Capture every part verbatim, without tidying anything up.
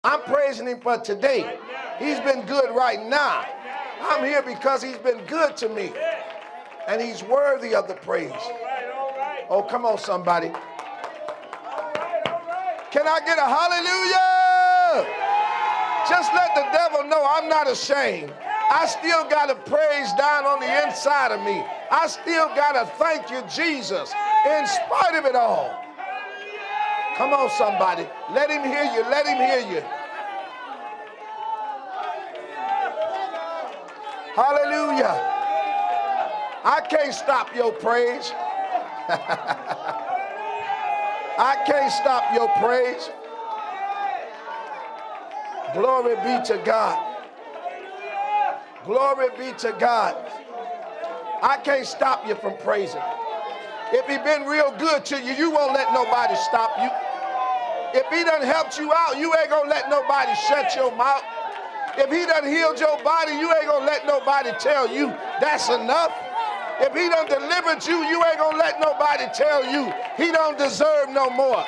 I'm praising him for today. He's been good right now. I'm here because he's been good to me. And he's worthy of the praise. Oh, come on, somebody. Can I get a hallelujah? Just let the devil know I'm not ashamed. I still got a praise down on the inside of me. I still got to thank you, Jesus, in spite of it all. Come on, somebody. Let him hear you. Let him hear you. Hallelujah. I can't stop your praise. I can't stop your praise. Glory be to God. Glory be to God. I can't stop you from praising. If he's been real good to you, you won't let nobody stop you. If he done helped you out, you ain't gonna let nobody shut your mouth. If he done healed your body, you ain't gonna let nobody tell you that's enough. If he done delivered you, you ain't gonna let nobody tell you he don't deserve no more.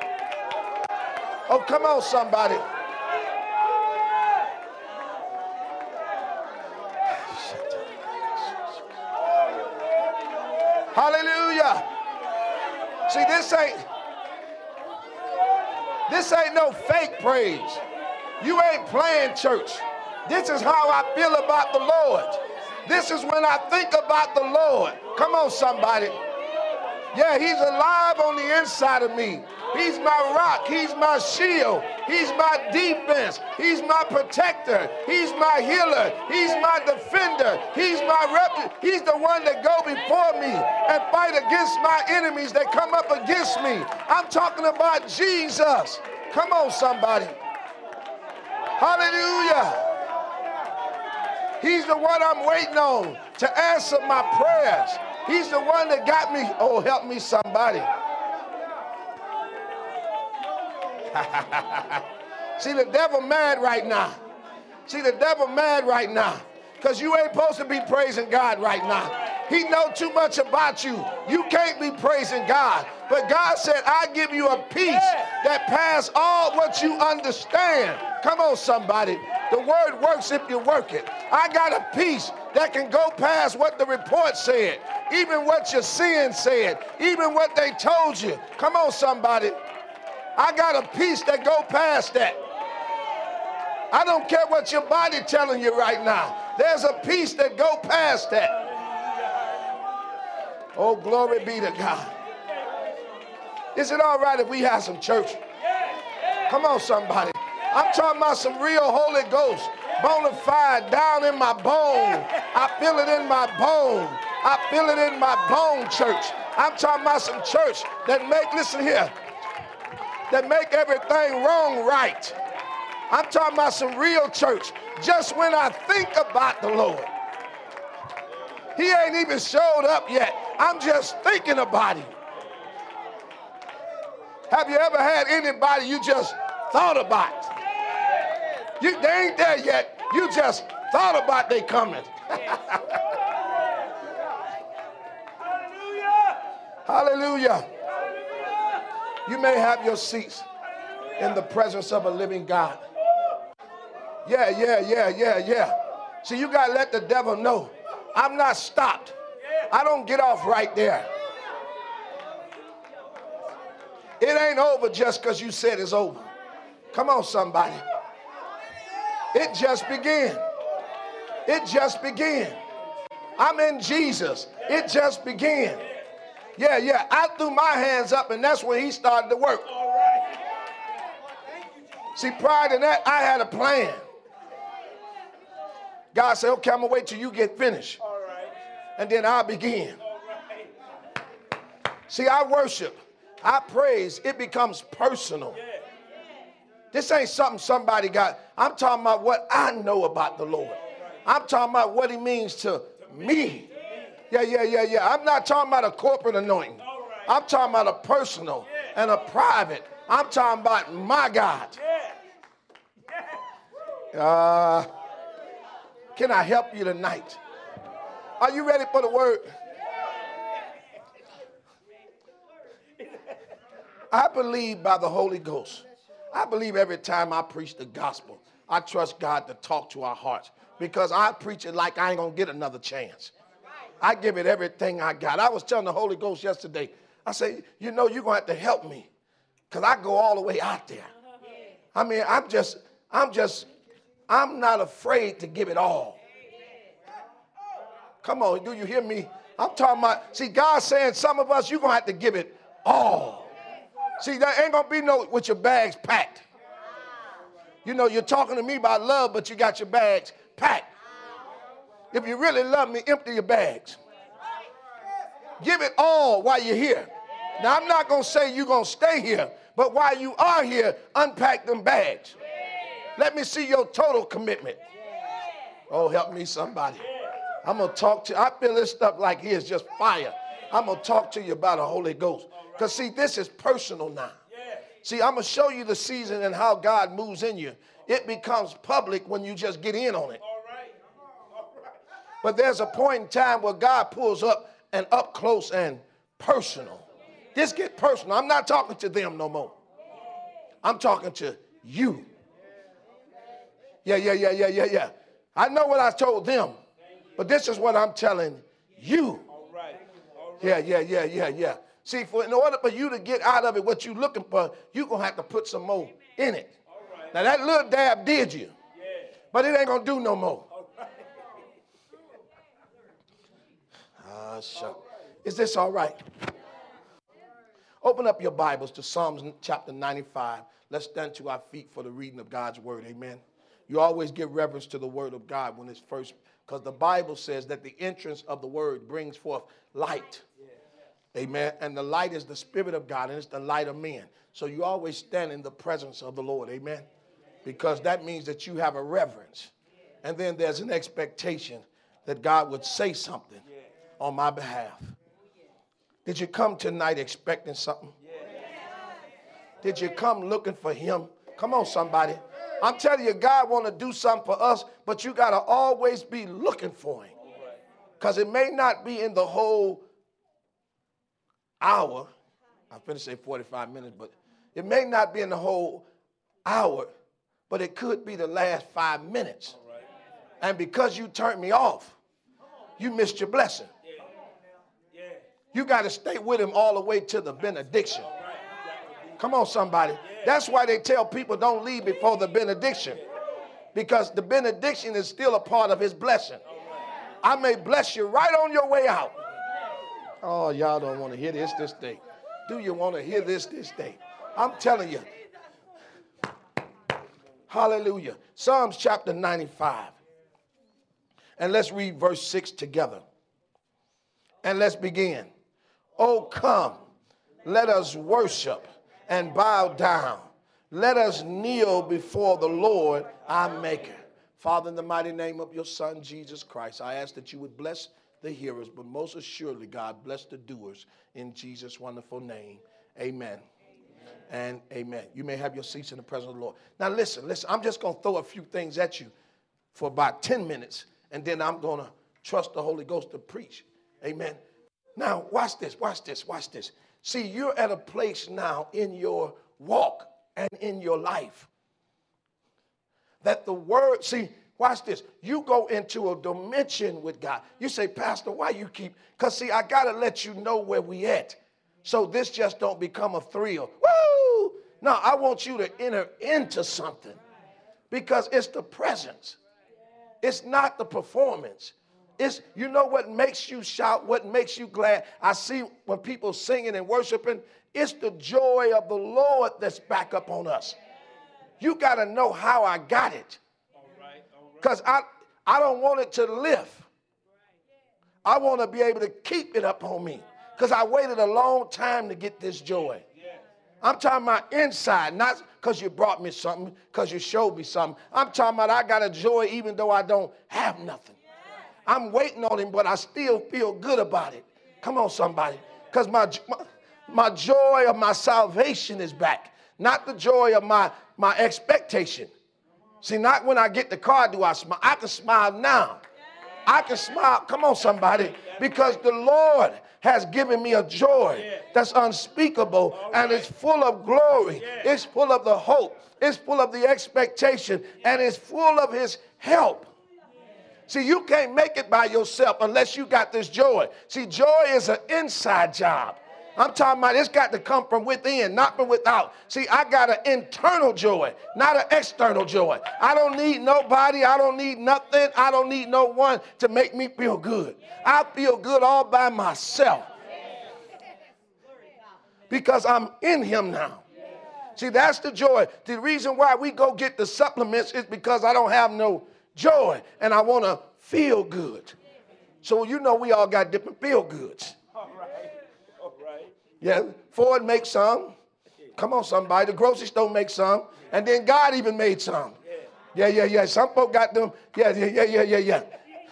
Oh, come on, somebody. Hallelujah. See, this ain't this ain't no fake praise. You ain't playing church. This is how I feel about the Lord. This is when I think about the Lord. Come on, somebody. Yeah, he's alive on the inside of me. He's my rock. He's my shield. He's my defense. He's my protector. He's my healer. He's my defender. He's my rep. He's the one that go before me and fight against my enemies that come up against me. I'm talking about Jesus. Come on, somebody. Hallelujah. He's the one I'm waiting on to answer my prayers. He's the one that got me. Oh, help me, somebody. See, the devil mad right now. See, the devil mad right now because you ain't supposed to be praising God right now. He know too much about you. You can't be praising God. But God said, I give you a peace that passes all what you understand. Come on, somebody. The word works if you work it. I got a peace that can go past what the report said, even what your sin said, even what they told you. Come on, somebody. I got a peace that go past that. I don't care what your body telling you right now. There's a peace that go past that. Oh, glory be to God. Is it all right if we have some church? Come on, somebody. I'm talking about some real Holy Ghost, bona fide, down in my bone. I feel it in my bone. I feel it in my bone, church. I'm talking about some church that make, listen here, that make everything wrong right. I'm talking about some real church. Just when I think about the Lord, he ain't even showed up yet. I'm just thinking about him. Have you ever had anybody you just thought about? You, they ain't there yet. You just thought about they coming. Hallelujah. You may have your seats in the presence of a living God. Yeah, yeah, yeah, yeah, yeah. See, you got to let the devil know I'm not stopped. I don't get off right there. It ain't over just because you said it's over. Come on, somebody. It just began. It just began. I'm in Jesus. It just began. Yeah, yeah. I threw my hands up, and that's when he started to work. See, prior to that, I had a plan. God said, okay, I'm going to wait till you get finished. And then I'll begin. See, I worship. I praise. It becomes personal. This ain't something somebody got. I'm talking about what I know about the Lord. I'm talking about what he means to me. Yeah, yeah, yeah, yeah. I'm not talking about a corporate anointing. I'm talking about a personal and a private. I'm talking about my God. Uh, can I help you tonight? Are you ready for the word? I believe by the Holy Ghost I believe every time I preach the gospel, I trust God to talk to our hearts because I preach it like I ain't going to get another chance. I give it everything I got. I was telling the Holy Ghost yesterday, I say, you know, you're going to have to help me because I go all the way out there. I mean, I'm just, I'm just, I'm not afraid to give it all. Come on, do you hear me? I'm talking about, see, God's saying some of us, you're going to have to give it all. See, there ain't going to be no with your bags packed. You know, you're talking to me about love, but you got your bags packed. If you really love me, empty your bags. Give it all while you're here. Now, I'm not going to say you're going to stay here, but while you are here, unpack them bags. Let me see your total commitment. Oh, help me, somebody. I'm going to talk to you. I feel this stuff like here is just fire. I'm going to talk to you about the Holy Ghost. Because, see, this is personal now. See, I'm going to show you the season and how God moves in you. It becomes public when you just get in on it. But there's a point in time where God pulls up and up close and personal. This get personal. I'm not talking to them no more. I'm talking to you. Yeah, yeah, yeah, yeah, yeah, yeah. I know what I told them, but this is what I'm telling you. Yeah, yeah, yeah, yeah, yeah. See, for in order for you to get out of it what you're looking for, you're going to have to put some more in it. Now, that little dab did you, but it ain't going to do no more. Ah, shucks. Is this all right? Open up your Bibles to Psalms chapter ninety-five. Let's stand to our feet for the reading of God's word. Amen. You always give reverence to the word of God when it's first, because the Bible says that the entrance of the word brings forth light. Amen. And the light is the Spirit of God, and it's the light of men. So you always stand in the presence of the Lord. Amen. Because that means that you have a reverence. And then there's an expectation that God would say something on my behalf. Did you come tonight expecting something? Did you come looking for him? Come on, somebody. I'm telling you, God want to do something for us, but you got to always be looking for him. Because it may not be in the whole hour. I'm going to say forty-five minutes, but it may not be in the whole hour, but it could be the last five minutes. And because you turned me off, you missed your blessing. You got to stay with him all the way to the benediction. Come on, somebody. That's why they tell people don't leave before the benediction. Because the benediction is still a part of his blessing. I may bless you right on your way out. Oh, y'all don't want to hear this this day. Do you want to hear this this day? I'm telling you. Hallelujah. Psalms chapter ninety-five. And let's read verse six together. And let's begin. Oh, come, let us worship and bow down. Let us kneel before the Lord our Maker. Father, in the mighty name of your Son, Jesus Christ, I ask that you would bless the hearers, but most assuredly, God, bless the doers in Jesus' wonderful name. Amen. And amen. You may have your seats in the presence of the Lord. Now listen, listen, I'm just going to throw a few things at you for about ten minutes, and then I'm going to trust the Holy Ghost to preach. Amen. Now, watch this, watch this, watch this. See, you're at a place now in your walk and in your life that the word, see, watch this. You go into a dimension with God. You say, Pastor, why you keep, because see, I got to let you know where we at. So this just don't become a thrill. Woo! No, I want you to enter into something because it's the presence. It's not the performance. It's, you know what makes you shout, what makes you glad? I see when people singing and worshiping, it's the joy of the Lord that's back up on us. You got to know how I got it. Because I, I don't want it to lift. I want to be able to keep it up on me. Because I waited a long time to get this joy. I'm talking about inside, not because you brought me something, because you showed me something. I'm talking about I got a joy even though I don't have nothing. I'm waiting on him, but I still feel good about it. Come on, somebody. Because my, my, my joy of my salvation is back. Not the joy of my, my expectation. See, not when I get the car do I smile. I can smile now. I can smile. Come on, somebody. Because the Lord has given me a joy that's unspeakable, and it's full of glory. It's full of the hope. It's full of the expectation, and it's full of his help. See, you can't make it by yourself unless you got this joy. See, joy is an inside job. I'm talking about it's got to come from within, not from without. See, I got an internal joy, not an external joy. I don't need nobody. I don't need nothing. I don't need no one to make me feel good. I feel good all by myself because I'm in him now. See, that's the joy. The reason why we go get the supplements is because I don't have no joy and I want to feel good. So, you know, we all got different feel goods. All right. All right. Yeah, Ford makes some. Come on, somebody. The grocery store makes some. And then God even made some. Yeah, yeah, yeah. Some folk got them. Yeah, yeah, yeah, yeah, yeah, yeah.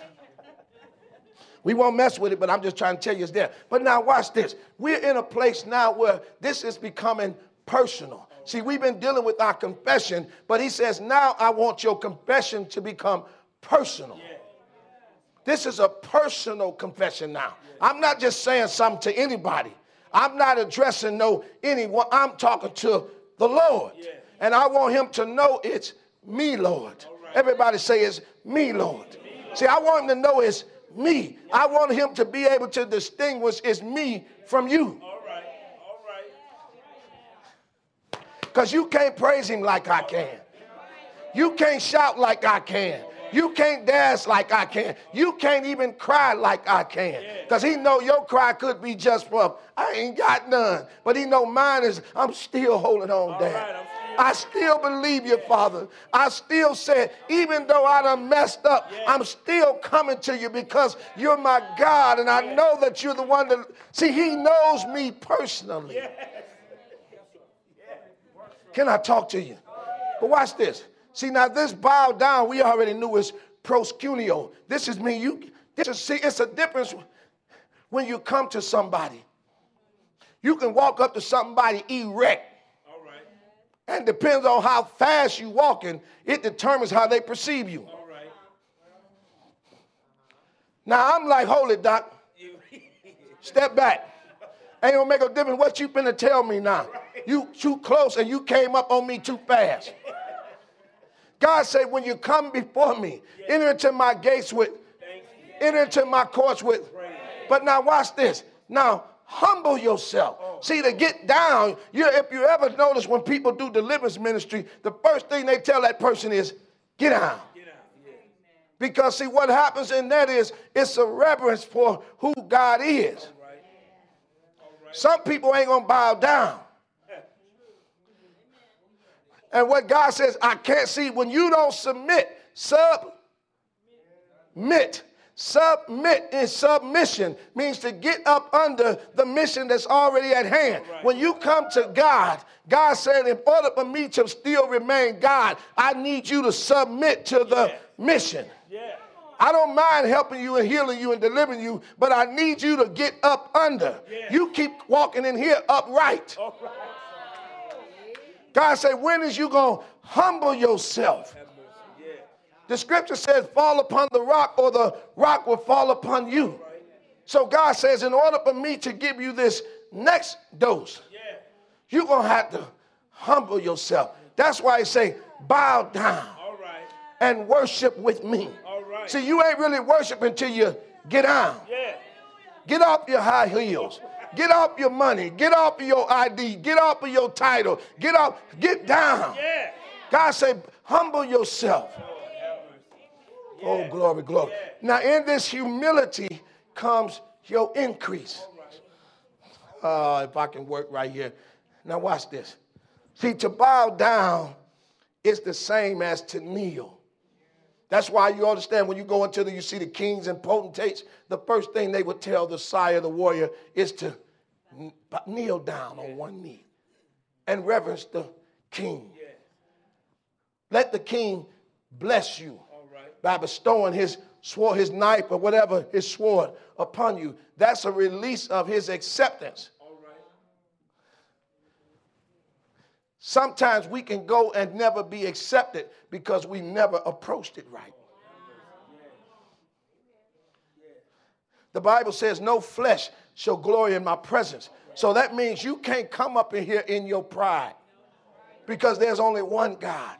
We won't mess with it, but I'm just trying to tell you it's there. But now watch this. We're in a place now where this is becoming personal. See, we've been dealing with our confession, but he says, now I want your confession to become personal. This is a personal confession now. I'm not just saying something to anybody. I'm not addressing no anyone. I'm talking to the Lord. And I want him to know it's me, Lord. Everybody say it's me, Lord. See, I want him to know it's me. I want him to be able to distinguish it's me from you. Because you can't praise him like I can. You can't shout like I can. You can't dance like I can. You can't even cry like I can. Because he know your cry could be just from, I ain't got none. But he know mine is, I'm still holding on, Dad. I still believe you, Father. I still said, even though I done messed up, I'm still coming to you because you're my God. And I know that you're the one that, see, he knows me personally. Can I talk to you? But watch this. See, now this bow down, we already knew is proskuneo. This is me. You, this is, see, it's a difference when you come to somebody. You can walk up to somebody erect. All right. And depends on how fast you walking, it determines how they perceive you. All right. Now, I'm like, hold it, Doc. Step back. Ain't gonna make a difference what you finna tell me now. You too close and you came up on me too fast. God said, when you come before me, enter into my gates with, enter into my courts with. But now watch this. Now humble yourself. See, to get down, you, if you ever notice when people do deliverance ministry, the first thing they tell that person is, get down. Because see, what happens in that is, it's a reverence for who God is. Some people ain't going to bow down. And what God says, I can't see, when you don't submit, submit. Submit in submission means to get up under the mission that's already at hand. When you come to God, God said, in order for me to still remain God, I need you to submit to the mission. I don't mind helping you and healing you and delivering you, but I need you to get up under. Yeah. You keep walking in here upright. Right. God said, when is you going to humble yourself? Yeah. The scripture says, fall upon the rock or the rock will fall upon you. Right. So God says, in order for me to give you this next dose, yeah. you're going to have to humble yourself. That's why I say, bow down All right. and worship with me. See, you ain't really worshiping until you get down. Yeah. Get off your high heels. Get off your money. Get off of your I D. Get off of your title. Get off. Get down. Yeah. God said, humble yourself. Yeah. Oh, glory, glory. Yeah. Now, in this humility comes your increase. Uh, if I can work right here. Now, watch this. See, to bow down is the same as to kneel. That's why you understand when you go into the, you see the kings and potentates, the first thing they would tell the sire, the warrior, is to kneel down on one knee and reverence the king. Let the king bless you by bestowing his sword, his knife or whatever, his sword upon you. That's a release of his acceptance. Sometimes we can go and never be accepted because we never approached it right. The Bible says no flesh shall glory in my presence. So that means you can't come up in here in your pride because there's only one God.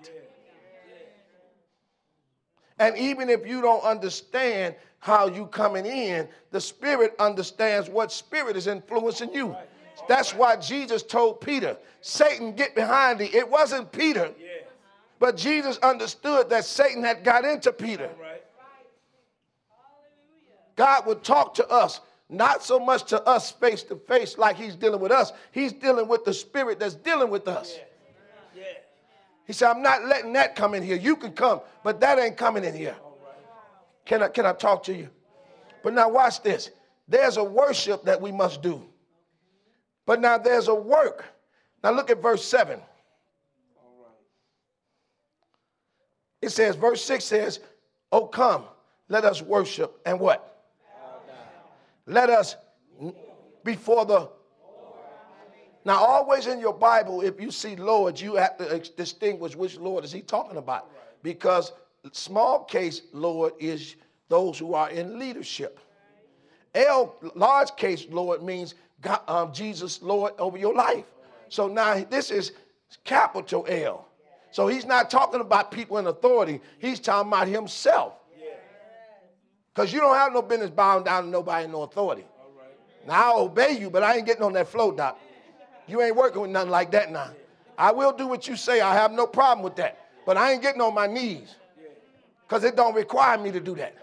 And even if you don't understand how you coming in, the Spirit understands what spirit is influencing you. That's why Jesus told Peter, Satan, get behind thee. It wasn't Peter, but Jesus understood that Satan had got into Peter. God would talk to us, not so much to us face to face like he's dealing with us. He's dealing with the spirit that's dealing with us. He said, I'm not letting that come in here. You can come, but that ain't coming in here. Can I, can I talk to you? But now watch this. There's a worship that we must do. But now there's a work. Now look at verse seven. It says, verse six says, oh, come, let us worship. And what? Let us before the. Now, always in your Bible, if you see Lord, you have to distinguish which Lord is he talking about. Because small case Lord is those who are in leadership. L, large case Lord means God, um, Jesus Lord over your life. So now this is capital L. So he's not talking about people in authority. He's talking about himself. Because you don't have no business bowing down to nobody in no authority. Now I'll obey you, but I ain't getting on that flow, Doc. You ain't working with nothing like that now. I will do what you say. I have no problem with that. But I ain't getting on my knees. Because it don't require me to do that.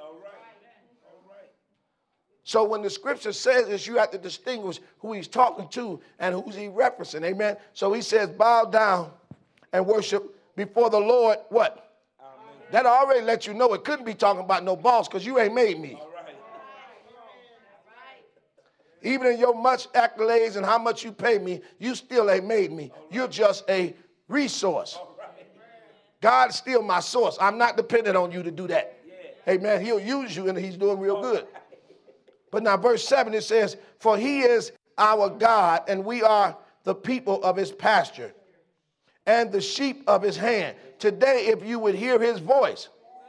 So when the scripture says this, you have to distinguish who he's talking to and who's he referencing. Amen. So he says, bow down and worship before the Lord. What? Amen. That already lets you know it couldn't be talking about no boss because you ain't made me. Even in your much accolades and how much you pay me, you still ain't made me. You're just a resource. God's still my source. I'm not dependent on you to do that. Amen. He'll use you and he's doing real good. But now verse seven, it says, for he is our God and we are the people of his pasture and the sheep of his hand. Today, if you would hear his voice.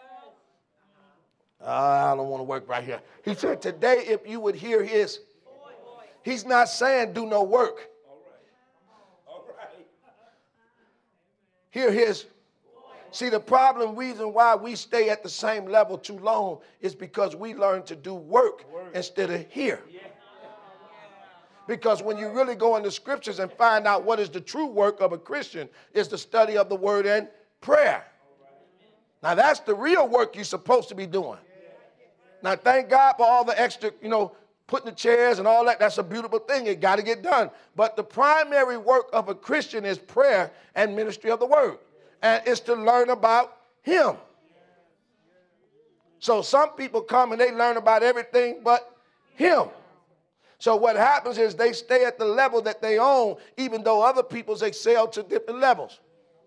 Uh, I don't want to work right here. He said, today, if you would hear his. He's not saying do no work. All right. All right. Hear his. See, the problem, reason why we stay at the same level too long is because we learn to do work, work. instead of hear. Yeah. Because when you really go in the scriptures and find out what is the true work of a Christian is the study of the word and prayer. Now, that's the real work you're supposed to be doing. Now, thank God for all the extra, you know, putting the chairs and all that. That's a beautiful thing. It got to get done. But the primary work of a Christian is prayer and ministry of the word. And it's to learn about him. So some people come and they learn about everything but him. So what happens is they stay at the level that they own, even though other people's excel to different levels.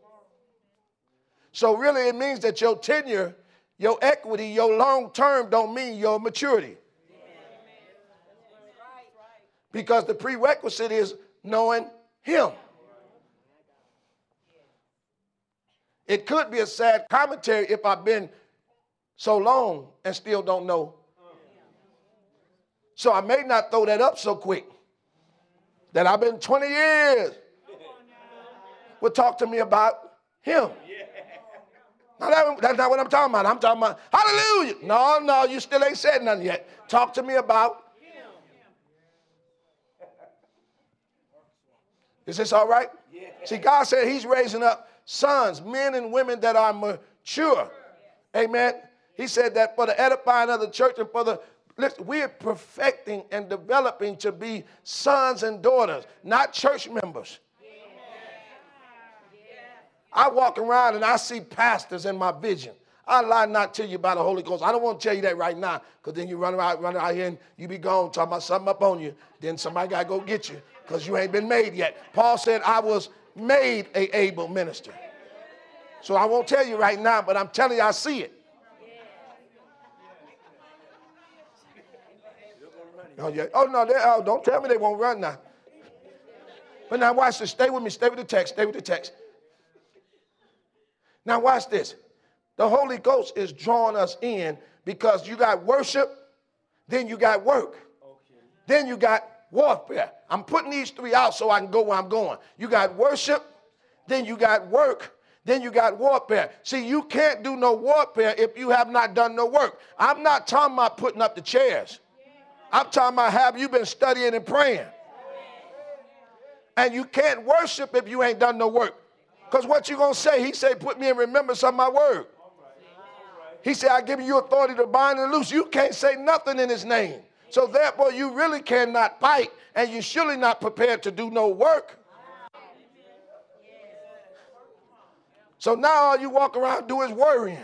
So really it means that your tenure, your equity, your long term don't mean your maturity. Because the prerequisite is knowing him. It could be a sad commentary if I've been so long and still don't know. So I may not throw that up so quick. That I've been twenty years. Well, talk to me about him. Now that, that's not what I'm talking about. I'm talking about hallelujah. No, no, you still ain't said nothing yet. Talk to me about. Is this all right? Yeah. See, God said he's raising up sons, men and women that are mature. Amen. He said that for the edifying of the church and for the, listen, we're perfecting and developing to be sons and daughters, not church members. Yeah. I walk around and I see pastors in my vision. I lie not tell you about the Holy Ghost. I don't want to tell you that right now because then you run around, run out here and you be gone talking about something up on you. Then somebody got to go get you. Because you ain't been made yet. Paul said, I was made a able minister. So I won't tell you right now, but I'm telling you, I see it. Oh, yeah. Oh no, they, oh, don't tell me they won't run now. But now watch this. Stay with me. Stay with the text. Stay with the text. Now watch this. The Holy Ghost is drawing us in because you got worship, Then you got work. Then you got warfare. I'm putting these three out so I can go where I'm going. You got worship. Then you got work. Then you got warfare. See, you can't do no warfare if you have not done no work. I'm not talking about putting up the chairs. I'm talking about have you been studying and praying. And you can't worship if you ain't done no work. Because what you going to say? He said, put me in remembrance of my word. He said, I give you authority to bind and loose. You can't say nothing in his name. So therefore, you really cannot fight, and you're surely not prepared to do no work. So now all you walk around do is worrying.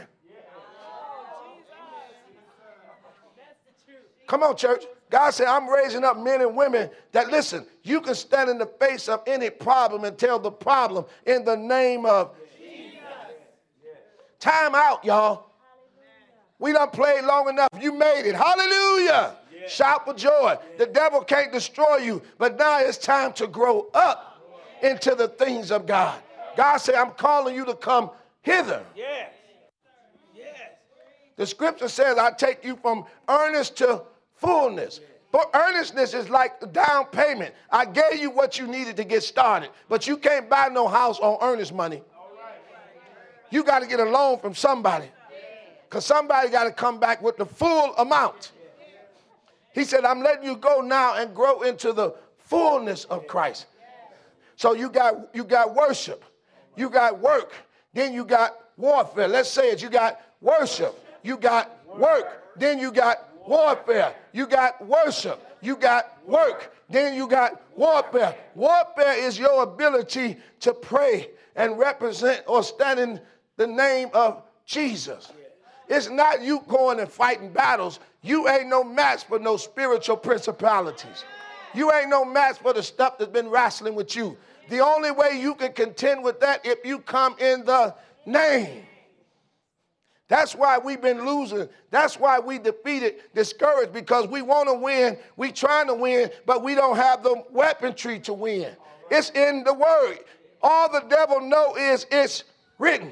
Come on, church. God said, I'm raising up men and women that, listen, you can stand in the face of any problem and tell the problem in the name of Jesus. Time out, y'all. We done played long enough. You made it. Hallelujah. Yeah. Shout for joy. The devil can't destroy you, but now it's time to grow up into the things of God. God said, I'm calling you to come hither. Yes. Yes. The scripture says, I take you from earnest to fullness. But earnestness is like the down payment. I gave you what you needed to get started, but you can't buy no house on earnest money. You got to get a loan from somebody, because somebody got to come back with the full amount. He said, I'm letting you go now and grow into the fullness of Christ. So you got, you got worship. You got work. Then you got warfare. Let's say it. You got worship. You got work. Then you got warfare. You got worship. You got work. Then you got warfare. Warfare is your ability to pray and represent or stand in the name of Jesus. It's not you going and fighting battles. You ain't no match for no spiritual principalities. You ain't no match for the stuff that's been wrestling with you. The only way you can contend with that if you come in the name. That's why we've been losing. That's why we defeated, discouraged, because we want to win. We trying to win, but we don't have the weaponry to win. It's in the word. All the devil know is it's written.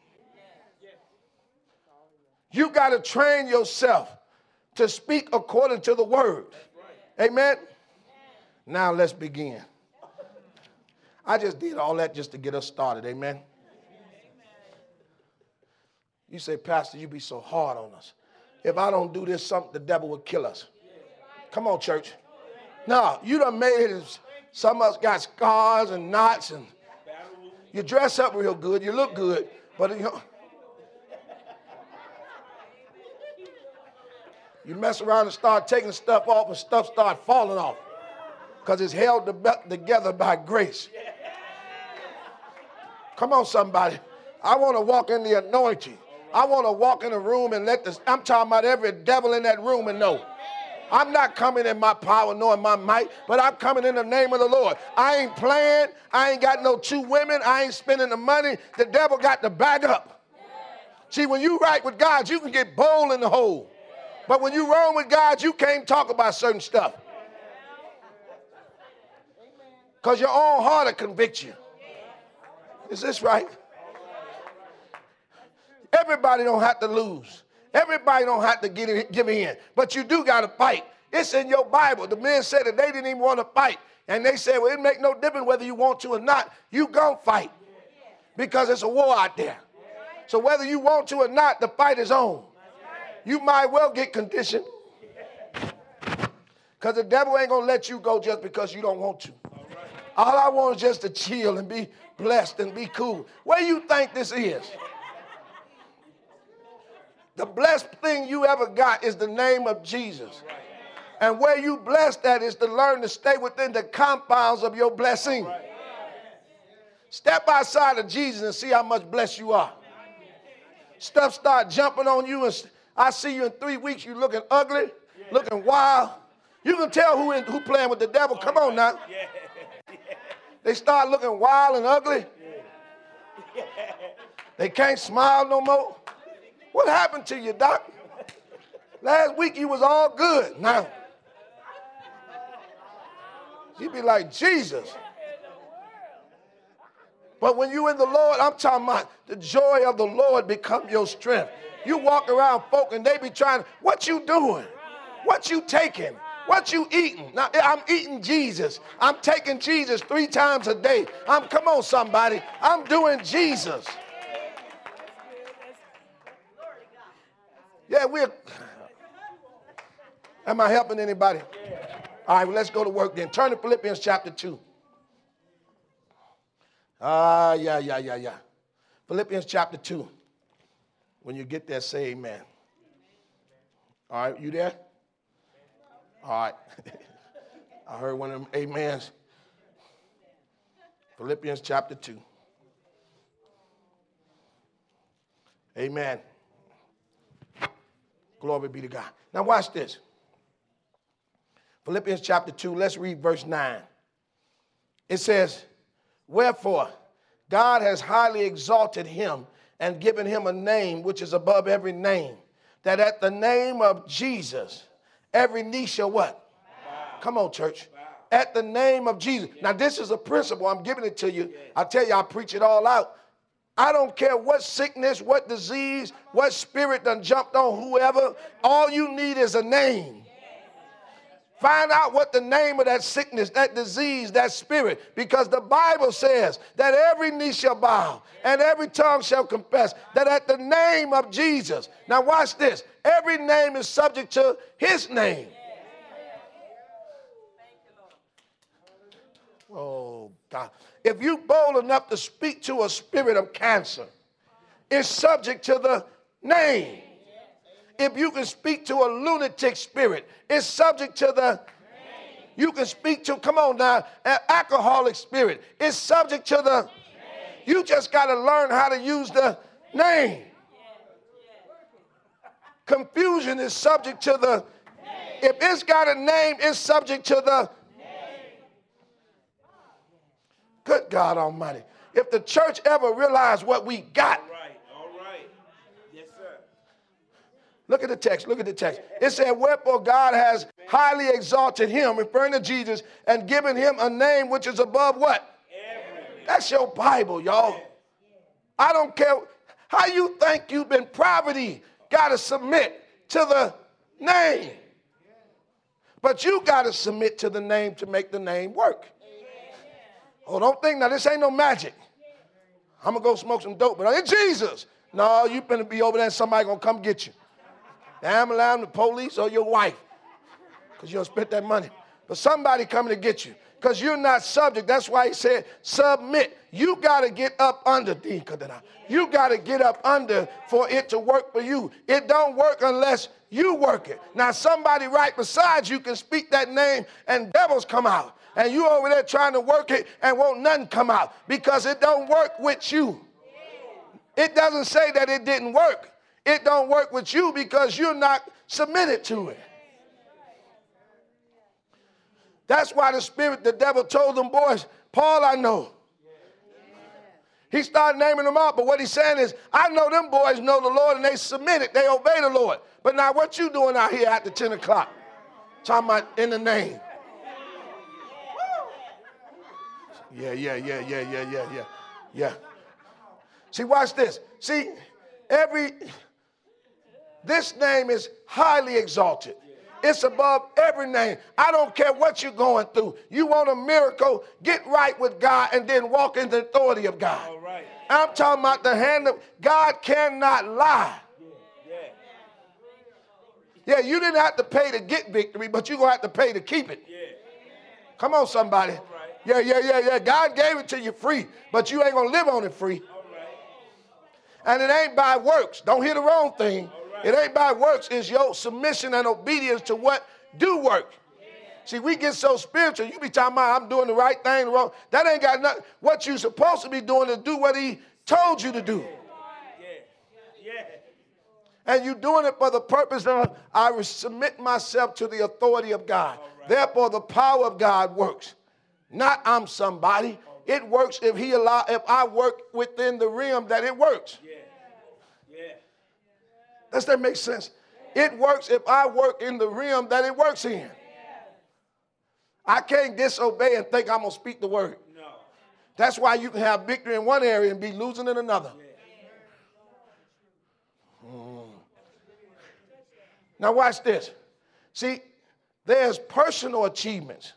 You got to train yourself to speak according to the word. Amen. Now let's begin. I just did all that just to get us started. Amen. You say, Pastor, you be so hard on us. If I don't do this, something, the devil will kill us. Come on, church. No, you done made it. Some of us got scars and knots, and you dress up real good. You look good, but you know, you mess around and start taking stuff off, and stuff start falling off because it's held together by grace. Come on, somebody. I want to walk in the anointing. I want to walk in a room and let this, I'm talking about every devil in that room and know. I'm not coming in my power nor in my might, but I'm coming in the name of the Lord. I ain't playing. I ain't got no two women. I ain't spending the money. The devil got to back up. See, when you right with God, you can get bold in the hole. But when you wrong with God, you can't talk about certain stuff. Because your own heart will convict you. Is this right? Everybody don't have to lose. Everybody don't have to get it, give in. But you do got to fight. It's in your Bible. The men said that they didn't even want to fight. And they said, well, it make no difference whether you want to or not. You going to fight. Because it's a war out there. So whether you want to or not, the fight is on. You might well get conditioned. Because the devil ain't going to let you go just because you don't want to. All I want is just to chill and be blessed and be cool. Where you think this is? The blessed thing you ever got is the name of Jesus. And where you blessed at is to learn to stay within the confines of your blessing. Step outside of Jesus and see how much blessed you are. Stuff start jumping on you, and I see you in three weeks, you looking ugly, looking wild. You can tell who, in, who playing with the devil. Come on now. They start looking wild and ugly. They can't smile no more. What happened to you, Doc? Last week you was all good. Now, you be like, Jesus. But when you in the Lord, I'm talking about the joy of the Lord become your strength. You walk around folk and they be trying, what you doing? What you taking? What you eating? Now, I'm eating Jesus. I'm taking Jesus three times a day. I'm, come on, somebody. I'm doing Jesus. Yeah, we're, am I helping anybody? All right, well, let's go to work then. Turn to Philippians chapter two. Ah, uh, yeah, yeah, yeah, yeah. Philippians chapter two. When you get there, say amen. All right, you there? All right. I heard one of them amens. Philippians chapter two. Amen. Glory be to God. Now watch this. Philippians chapter two, let's read verse nine. It says, wherefore, God has highly exalted him and given him a name which is above every name, that at the name of Jesus, every knee shall what? Bow. Come on, church. Bow. At the name of Jesus. Yeah. Now, this is a principle. I'm giving it to you. Yeah. I tell you, I preach it all out. I don't care what sickness, what disease, what spirit done jumped on whoever. All you need is a name. Find out what the name of that sickness, that disease, that spirit, because the Bible says that every knee shall bow and every tongue shall confess that at the name of Jesus. Now watch this. Every name is subject to his name. Oh, God. If you bold enough to speak to a spirit of cancer, it's subject to the name. If you can speak to a lunatic spirit, it's subject to the name. You can speak to, come on now, an alcoholic spirit. It's subject to the name. You just got to learn how to use the name. Confusion is subject to the name. If it's got a name, it's subject to the name. Good God Almighty. If the church ever realized what we got. Look at the text. Look at the text. It said, wherefore God has highly exalted him, referring to Jesus, and given him a name which is above what? Everything. That's your Bible, y'all. I don't care how you think you've been poverty. Got to submit to the name. But you got to submit to the name to make the name work. Oh, don't think now this ain't no magic. I'm going to go smoke some dope, but it's Jesus. No, you better be over there and somebody going to come get you. I'm allowing the police or your wife because you don't spend that money. But somebody coming to get you because you're not subject. That's why he said submit. You got to get up under. You got to get up under for it to work for you. It don't work unless you work it. Now somebody right beside you can speak that name and devils come out. And you over there trying to work it and won't nothing come out because it don't work with you. It doesn't say that it didn't work. It don't work with you because you're not submitted to it. That's why the spirit, the devil told them boys, Paul I know. He started naming them out, but what he's saying is, I know them boys know the Lord and they submitted, they obey the Lord. But now what you doing out here after ten o'clock? Talking about in the name. Yeah, yeah, yeah, yeah, yeah, yeah, yeah, yeah. See, watch this. See, every... This name is highly exalted. It's above every name. I don't care what you're going through. You want a miracle, get right with God and then walk in the authority of God. All right. I'm talking about the hand of God cannot lie. Yeah, yeah. Yeah, you didn't have to pay to get victory, but you're going to have to pay to keep it. Yeah. Come on, somebody. All right. Yeah, yeah, yeah, yeah. God gave it to you free, but you ain't going to live on it free. All right. And it ain't by works. Don't hear the wrong thing. It ain't by works. It's your submission and obedience to what do work. Yeah. See, we get so spiritual. You be talking about I'm doing the right thing, the wrong. That ain't got nothing. What you supposed to be doing is do what he told you to do. Yeah. Yeah. And you doing it for the purpose of I submit myself to the authority of God. Right. Therefore, the power of God works. Not I'm somebody. It works if he allow. If I work within the realm that it works. Yeah. Yeah. Does that make sense? It works if I work in the realm that it works in. I can't disobey and think I'm going to speak the word. No. That's why you can have victory in one area and be losing in another. Mm. Now watch this. See, there's personal achievements.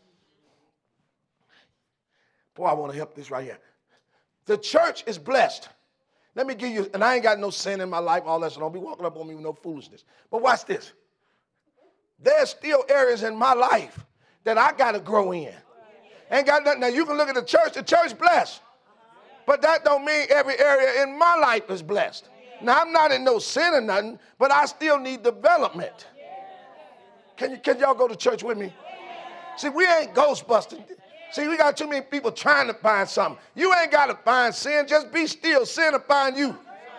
Boy, I want to help this right here. The church is blessed. Let me give you, and I ain't got no sin in my life, all that, so don't be walking up on me with no foolishness. But watch this. There's still areas in my life that I got to grow in. Ain't got nothing. Now, you can look at the church. The church blessed. But that don't mean every area in my life is blessed. Now, I'm not in no sin or nothing, but I still need development. Can, you, can y'all go to church with me? See, we ain't Ghostbusters. See, we got too many people trying to find something. You ain't got to find sin. Just be still. Sin will find you.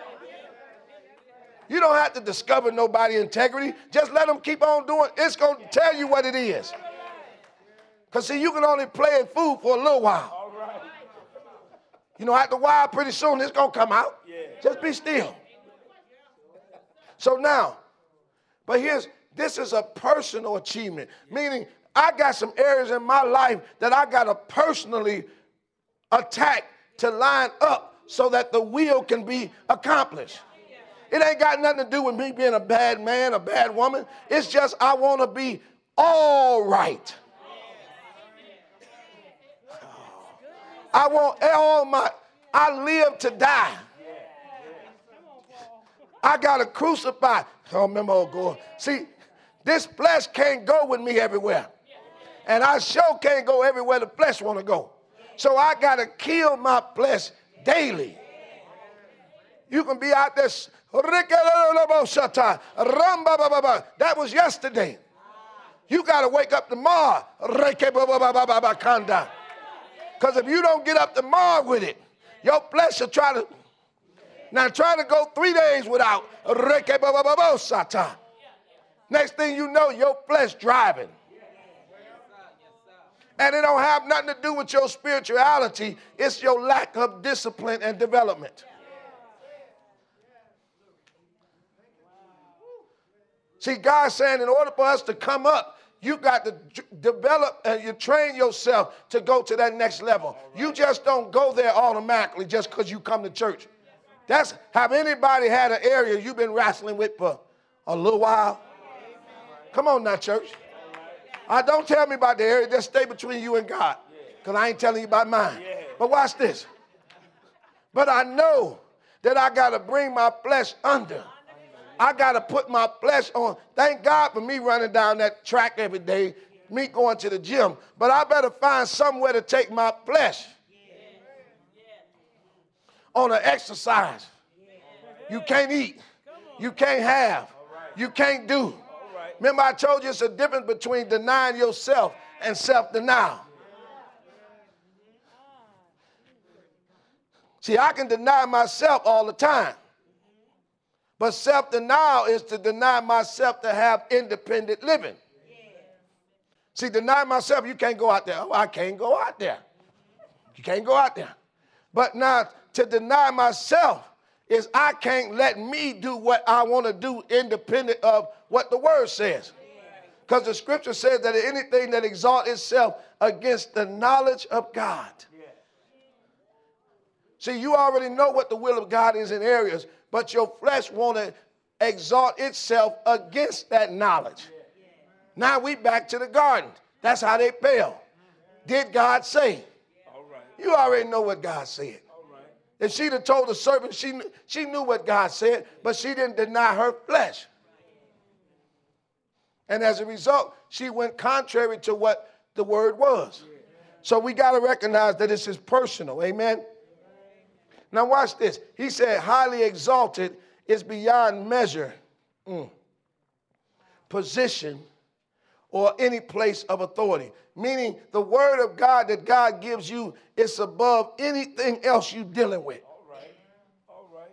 You don't have to discover nobody's integrity. Just let them keep on doing it. It's going to tell you what it is. Because, see, you can only play in food for a little while. You know, after a while, pretty soon, it's going to come out. Just be still. So now, but here's, this is a personal achievement, meaning I got some areas in my life that I got to personally attack to line up so that the will can be accomplished. It ain't got nothing to do with me being a bad man, a bad woman. It's just I want to be all right. I want all my, I live to die. I got to crucify. Oh, remember, oh, God. See, this flesh can't go with me everywhere. And I sure can't go everywhere the flesh want to go. So I got to kill my flesh daily. You can be out there. That was yesterday. You got to wake up tomorrow. Because if you don't get up tomorrow with it, your flesh will try to. Now try to go three days without. Next thing you know, your flesh driving. And it don't have nothing to do with your spirituality. It's your lack of discipline and development. See, God's saying in order for us to come up, you got to d- develop and you train yourself to go to that next level. You just don't go there automatically just because you come to church. That's, have anybody had an area you've been wrestling with for a little while? Come on now, church. Uh, don't tell me about the area. Just stay between you and God, because I ain't telling you about mine. But watch this. But I know that I got to bring my flesh under. I got to put my flesh on. Thank God for me running down that track every day, me going to the gym. But I better find somewhere to take my flesh on an exercise. You can't eat. You can't have. You can't do. Remember I told you it's a difference between denying yourself and self-denial. See, I can deny myself all the time. But self-denial is to deny myself to have independent living. See, deny myself, you can't go out there. Oh, I can't go out there. You can't go out there. But now, to deny myself is I can't let me do what I want to do independent of what the word says. Because the scripture says that anything that exalts itself against the knowledge of God. See, you already know what the will of God is in areas, but your flesh want to exalt itself against that knowledge. Now we back to the garden. That's how they fell. Did God say? You already know what God said. If she'd have told the servant, she knew, she knew what God said, but she didn't deny her flesh. And as a result, she went contrary to what the word was. So we got to recognize that this is personal. Amen. Now watch this. He said highly exalted is beyond measure, mm. position, or any place of authority. Meaning the word of God that God gives you is above anything else you're dealing with. All right. All right.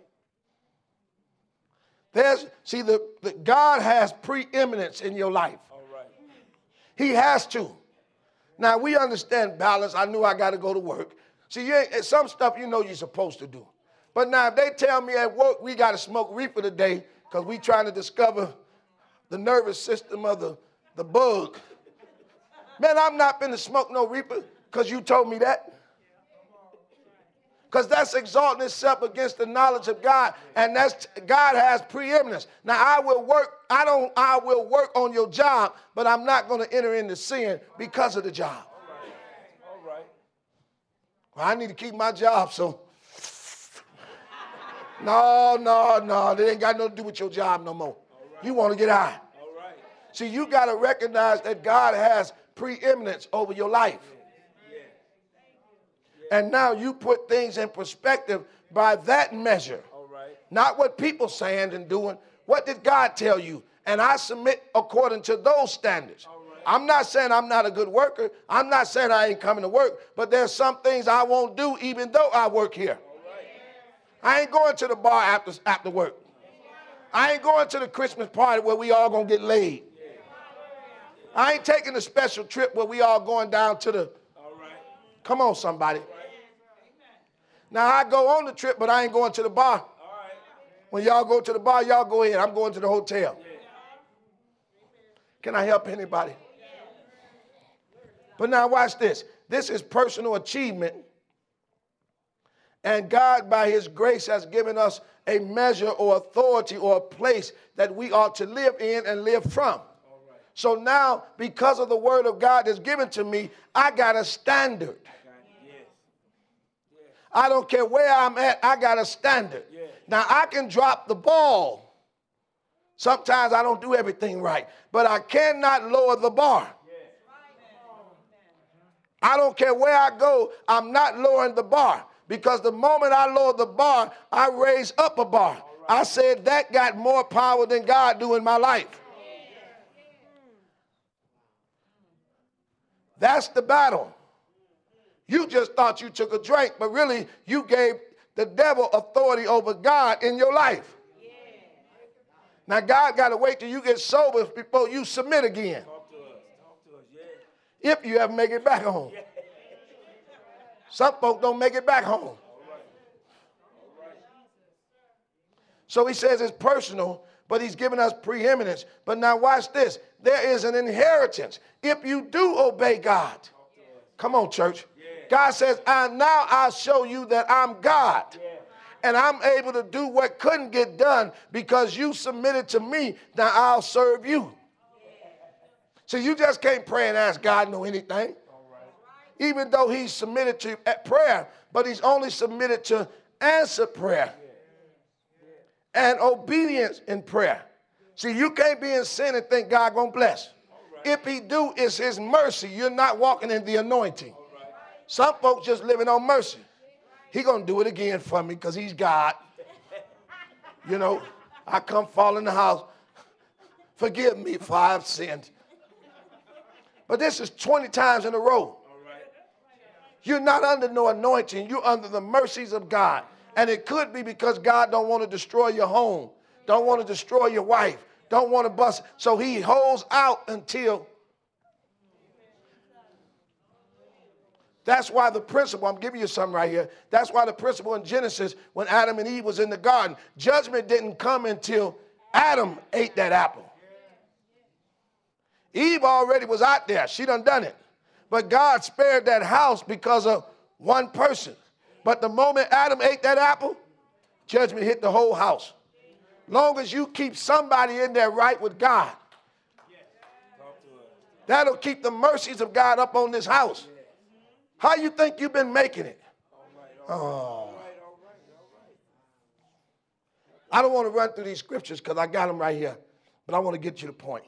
There's, see, the, the God has preeminence in your life. All right. He has to. Now, we understand balance. I knew I got to go to work. See, you ain't, some stuff you know you're supposed to do. But now if they tell me at work we got to smoke reefer today because we trying to discover the nervous system of the, the bug. Man, I'm not finna smoke no reefer because you told me that. Because that's exalting itself against the knowledge of God. And that's God has preeminence. Now I will work, I don't, I will work on your job, but I'm not going to enter into sin because of the job. All right. Well, I need to keep my job, so. No, no, no. They ain't got nothing to do with your job no more. You want to get high. All right. See, you got to recognize that God has preeminence over your life. And now you put things in perspective by that measure. All right. Not what people saying and doing. What did God tell you? And I submit according to those standards. All right. I'm not saying I'm not a good worker. I'm not saying I ain't coming to work. But there's some things I won't do even though I work here. All right. I ain't going to the bar after, after work. I ain't going to the Christmas party where we all going to get laid. I ain't taking a special trip where we all going down to the... All right. Come on, somebody. Now, I go on the trip, but I ain't going to the bar. All right. When y'all go to the bar, y'all go ahead. I'm going to the hotel. Can I help anybody? But now watch this. This is personal achievement. And God, by his grace, has given us a measure or authority or a place that we ought to live in and live from. So now, because of the word of God that's given to me, I got a standard. I don't care where I'm at, I got a standard. Now, I can drop the ball. Sometimes I don't do everything right, but I cannot lower the bar. I don't care where I go, I'm not lowering the bar. Because the moment I lower the bar, I raise up a bar. I said that got more power than God do in my life. That's the battle. You just thought you took a drink, but really you gave the devil authority over God in your life. Now God got to wait till you get sober before you submit again. Talk to us. Talk to us. Yeah. If you ever make it back home. Some folk don't make it back home. So he says it's personal, but he's given us preeminence. But now watch this. There is an inheritance if you do obey God. Come on, church. God says, I, now I'll show you that I'm God. And I'm able to do what couldn't get done because you submitted to me. Now I'll serve you. So you just can't pray and ask God no anything. Even though he's submitted to prayer, but he's only submitted to answer prayer and obedience in prayer. See, you can't be in sin and think God gonna bless. If he do, it's his mercy. You're not walking in the anointing. Some folks just living on mercy. He gonna do it again for me because he's God. You know, I come fall in the house. Forgive me for I've sinned. But this is twenty times in a row. You're not under no anointing. You're under the mercies of God. And it could be because God don't want to destroy your home. Don't want to destroy your wife. Don't want to bust. So he holds out until. That's why the principle, I'm giving you something right here. That's why the principle in Genesis, when Adam and Eve was in the garden, judgment didn't come until Adam ate that apple. Eve already was out there. She done done it. But God spared that house because of one person. But the moment Adam ate that apple, judgment hit the whole house. Long as you keep somebody in there right with God, that'll keep the mercies of God up on this house. How you think you've been making it? Oh. I don't want to run through these scriptures because I got them right here. But I want to get you the point.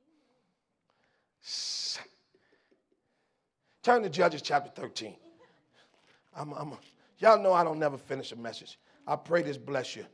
Turn to Judges chapter thirteen. I'm, I'm, y'all know I don't never finish a message. I pray this bless you.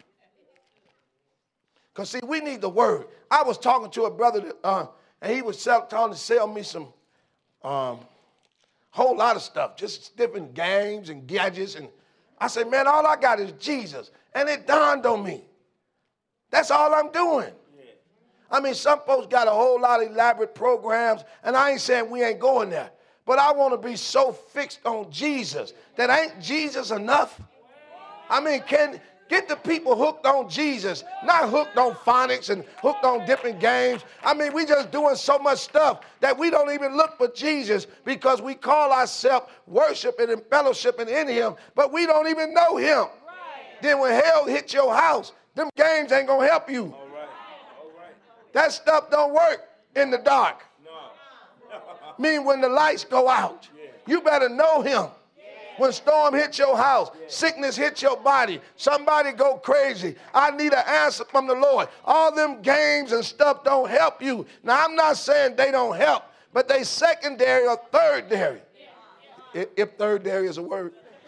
Because, see, we need the word. I was talking to a brother, that, uh, and he was sell, trying to sell me some um, whole lot of stuff, just different games and gadgets. And I said, man, all I got is Jesus. And it dawned on me. That's all I'm doing. I mean, some folks got a whole lot of elaborate programs, and I ain't saying we ain't going there. But I want to be so fixed on Jesus that ain't Jesus enough? I mean, can Get the people hooked on Jesus, not hooked on phonics and hooked on different games. I mean, we just doing so much stuff that we don't even look for Jesus because we call ourselves worshiping and fellowshipping in him, but we don't even know him. Right. Then when hell hits your house, them games ain't going to help you. All right. All right. That stuff don't work in the dark. No. Mean when the lights go out, yeah. You better know him. When storm hits your house, sickness hits your body, somebody go crazy, I need an answer from the Lord. All them games and stuff don't help you. Now, I'm not saying they don't help, but they secondary or thirdary. If thirdary is a word.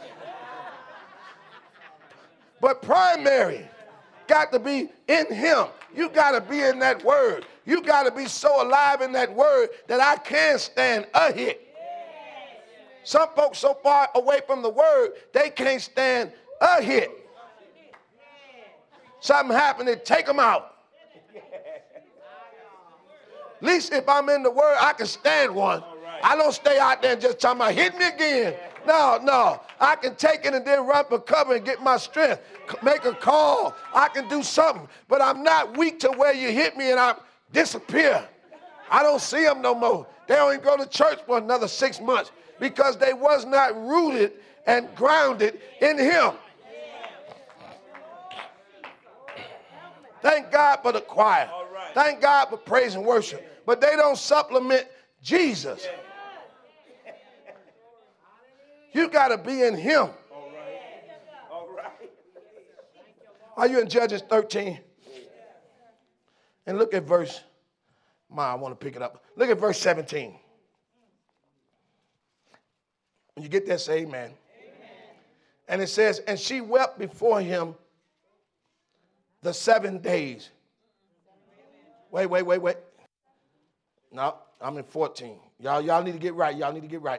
But primary got to be in him. You got to be in that word. You got to be so alive in that word that I can stand a hit. Some folks so far away from the word, they can't stand a hit. Something happened, they take them out. At least if I'm in the word, I can stand one. I don't stay out there and just talking about hit me again. No, no. I can take it and then run for cover and get my strength. Make a call. I can do something. But I'm not weak to where you hit me and I disappear. I don't see them no more. They don't even go to church for another six months. Because they was not rooted and grounded in him. Thank God for the choir. Thank God for praise and worship. But they don't supplement Jesus. You got to be in him. Are you in Judges thirteen? And look at verse, Ma, I want to pick it up. Look at verse seventeen. When you get there, say amen. Amen. And it says, and she wept before him the seven days. Wait, wait, wait, wait. No, I'm in fourteen. Y'all, y'all need to get right. Y'all need to get right.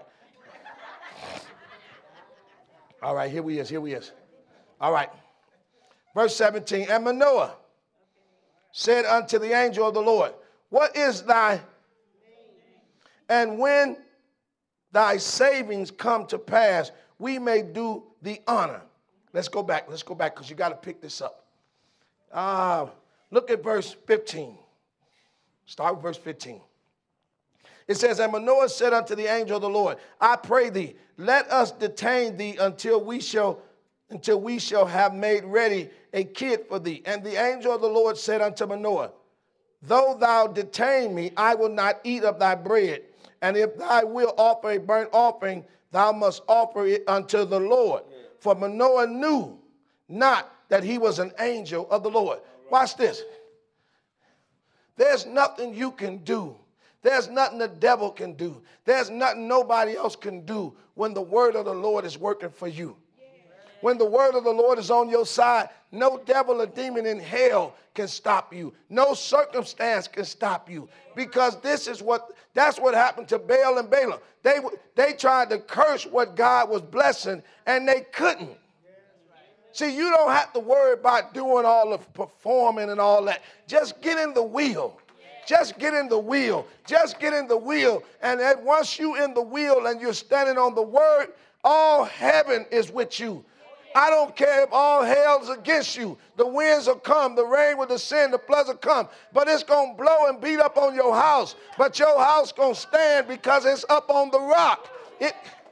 All right, here we is, here we is. All right. Verse seventeen, and Manoah said unto the angel of the Lord, what is thy, and when thy savings come to pass, we may do thee honor. Let's go back. Let's go back because you got to pick this up. Uh, look at verse fifteen. Start with verse fifteen. It says, and Manoah said unto the angel of the Lord, I pray thee, let us detain thee until we shall until we shall have made ready a kid for thee. And the angel of the Lord said unto Manoah, though thou detain me, I will not eat of thy bread. And if thou wilt offer a burnt offering, thou must offer it unto the Lord. For Manoah knew not that he was an angel of the Lord. Watch this. There's nothing you can do. There's nothing the devil can do. There's nothing nobody else can do when the word of the Lord is working for you. When the word of the Lord is on your side, no devil or demon in hell can stop you. No circumstance can stop you. Because this is what, that's what happened to Baal and Balaam. They, they tried to curse what God was blessing, and they couldn't. See, you don't have to worry about doing all the performing and all that. Just get in the wheel. Just get in the wheel. Just get in the wheel. And then once you in the wheel and you're standing on the word, all heaven is with you. I don't care if all hell's against you. The winds will come, the rain will descend, the floods will come. But it's going to blow and beat up on your house. But your house going to stand because it's up on the rock. It.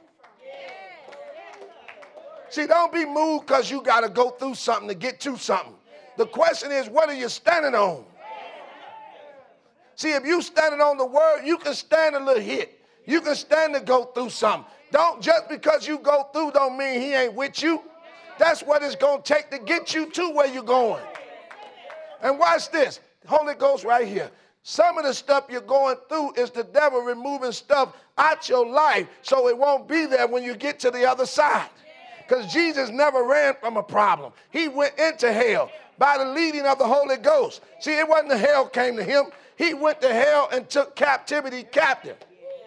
See, don't be moved because you got to go through something to get to something. The question is, what are you standing on? See, if you standing on the word, you can stand a little hit. You can stand to go through something. Don't, just because you go through don't mean he ain't with you. That's what it's going to take to get you to where you're going. And watch this. The Holy Ghost right here. Some of the stuff you're going through is the devil removing stuff out your life so it won't be there when you get to the other side. Because Jesus never ran from a problem. He went into hell by the leading of the Holy Ghost. See, it wasn't the hell came to him. He went to hell and took captivity captive.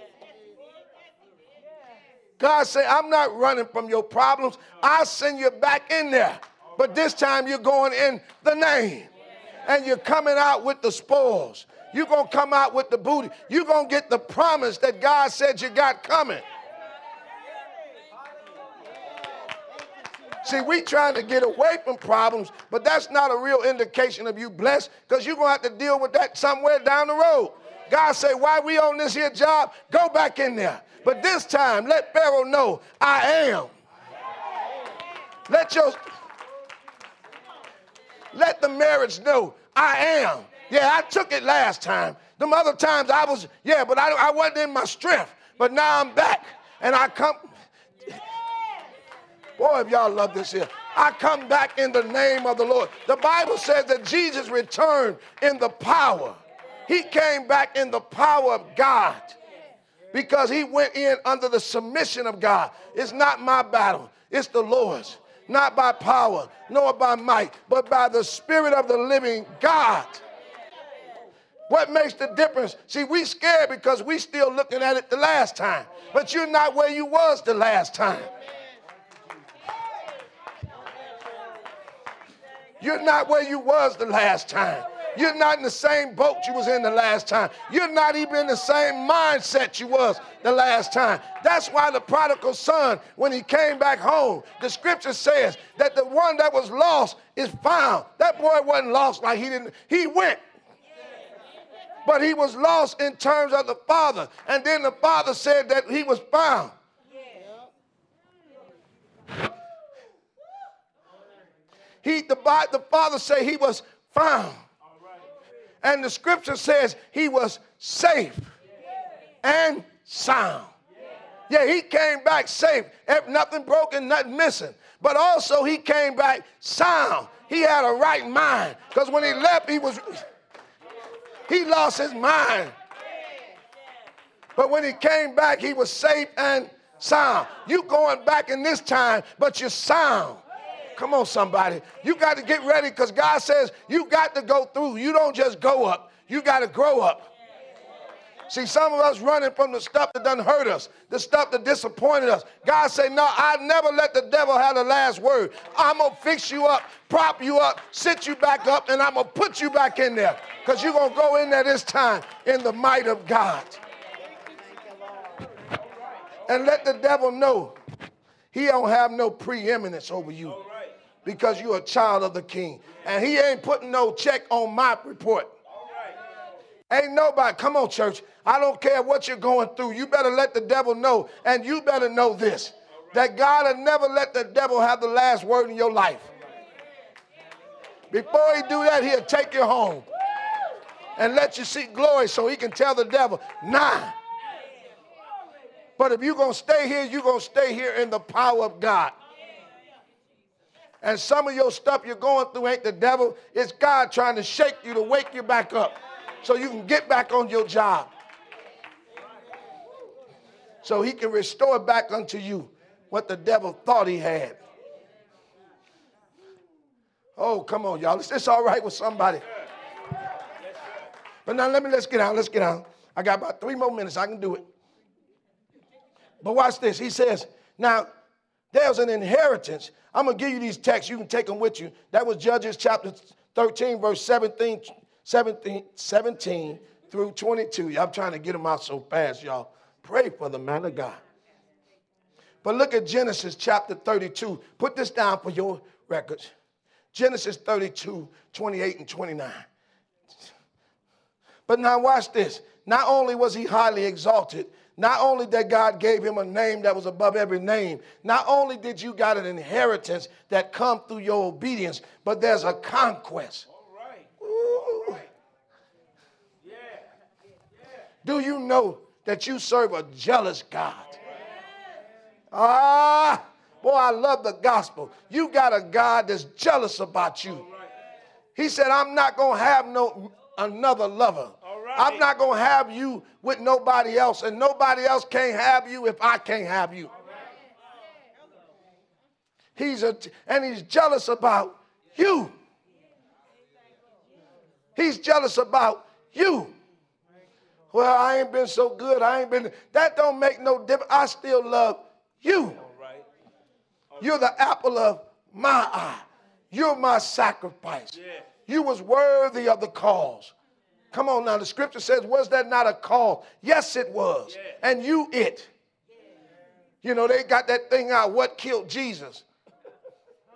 God said, I'm not running from your problems. I'll send you back in there. But this time you're going in the name. And you're coming out with the spoils. You're going to come out with the booty. You're going to get the promise that God said you got coming. See, we trying to get away from problems, but that's not a real indication of you blessed, because you're going to have to deal with that somewhere down the road. God say, why we on this here job? Go back in there. But this time, let Pharaoh know, I am. Let your, let the marriage know, I am. Yeah, I took it last time. Them other times I was, yeah, but I, I wasn't in my strength. But now I'm back, and I come. Boy, if y'all love this here. I come back in the name of the Lord. The Bible says that Jesus returned in the power. He came back in the power of God because he went in under the submission of God. It's not my battle. It's the Lord's. Not by power, nor by might, but by the Spirit of the living God. What makes the difference? See, we scared because we still looking at it the last time. But you're not where you was the last time. You're not where you was the last time. You're not in the same boat you was in the last time. You're not even in the same mindset you was the last time. That's why the prodigal son, when he came back home, the scripture says that the one that was lost is found. That boy wasn't lost like he didn't. He went. But he was lost in terms of the father. And then the father said that he was found. He, the, the father said he was found. And the scripture says he was safe and sound. Yeah, he came back safe. Nothing broken, nothing missing. But also he came back sound. He had a right mind. Because when he left, he was, he lost his mind. But when he came back, he was safe and sound. You going back in this time, but you're sound. Come on, somebody. You got to get ready because God says you got to go through. You don't just go up. You got to grow up. See, some of us running from the stuff that done hurt us, the stuff that disappointed us. God said, no, I never let the devil have the last word. I'm going to fix you up, prop you up, sit you back up, and I'm going to put you back in there because you're going to go in there this time in the might of God. And let the devil know he don't have no preeminence over you. Because you're a child of the king. And he ain't putting no check on my report. Ain't nobody, come on, church. I don't care what you're going through. You better let the devil know. And you better know this, that God will never let the devil have the last word in your life. Before he do that, he'll take you home and let you see glory so he can tell the devil, nah. But if you're going to stay here, you're going to stay here in the power of God. And some of your stuff you're going through ain't the devil. It's God trying to shake you to wake you back up so you can get back on your job. So he can restore back unto you what the devil thought he had. Oh, come on, y'all. Is this all right with somebody? But now let me, let's get out. Let's get out. I got about three more minutes. I can do it. But watch this. He says, now, there's an inheritance. I'm going to give you these texts. You can take them with you. That was Judges chapter thirteen, verse seventeen, seventeen, seventeen through twenty-two. I'm trying to get them out so fast, y'all. Pray for the man of God. But look at Genesis chapter thirty-two. Put this down for your records. Genesis thirty-two, twenty-eight and twenty-nine. But now watch this. Not only was he highly exalted, not only that God gave him a name that was above every name, not only did you got an inheritance that come through your obedience, but there's a conquest. All right. Ooh. Yeah. Yeah. Do you know that you serve a jealous God? Ah, boy, I love the gospel. You got a God that's jealous about you. He said, I'm not going to have no another lover. I'm not going to have you with nobody else, and nobody else can't have you if I can't have you. He's a, and he's jealous about you. He's jealous about you. Well, I ain't been so good. I ain't been. That don't make no difference. I still love you. You're the apple of my eye. You're my sacrifice. You was worthy of the cause. Come on now, the scripture says, was that not a call? Yes, it was. Yeah. And you it. Yeah. You know, they got that thing out, what killed Jesus?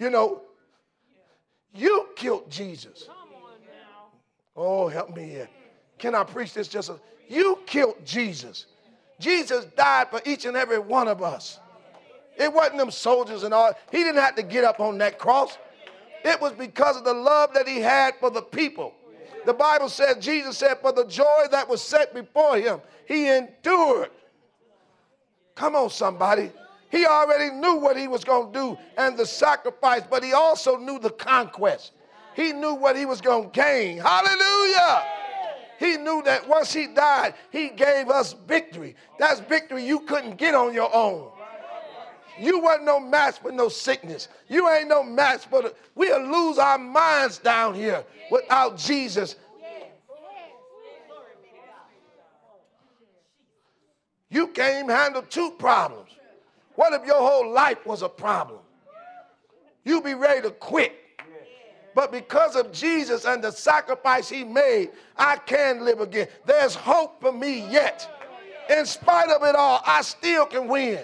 You know, you killed Jesus. Oh, help me here. Can I preach this just a... You killed Jesus. Jesus died for each and every one of us. It wasn't them soldiers and all. He didn't have to get up on that cross. It was because of the love that he had for the people. The Bible says, Jesus said, for the joy that was set before him, he endured. Come on, somebody. He already knew what he was going to do and the sacrifice, but he also knew the conquest. He knew what he was going to gain. Hallelujah. He knew that once he died, he gave us victory. That's victory you couldn't get on your own. You wasn't no match for no sickness. You ain't no match for the... We'll lose our minds down here without Jesus. You can't even handle two problems. What if your whole life was a problem? You'd be ready to quit. But because of Jesus and the sacrifice he made, I can live again. There's hope for me yet. In spite of it all, I still can win.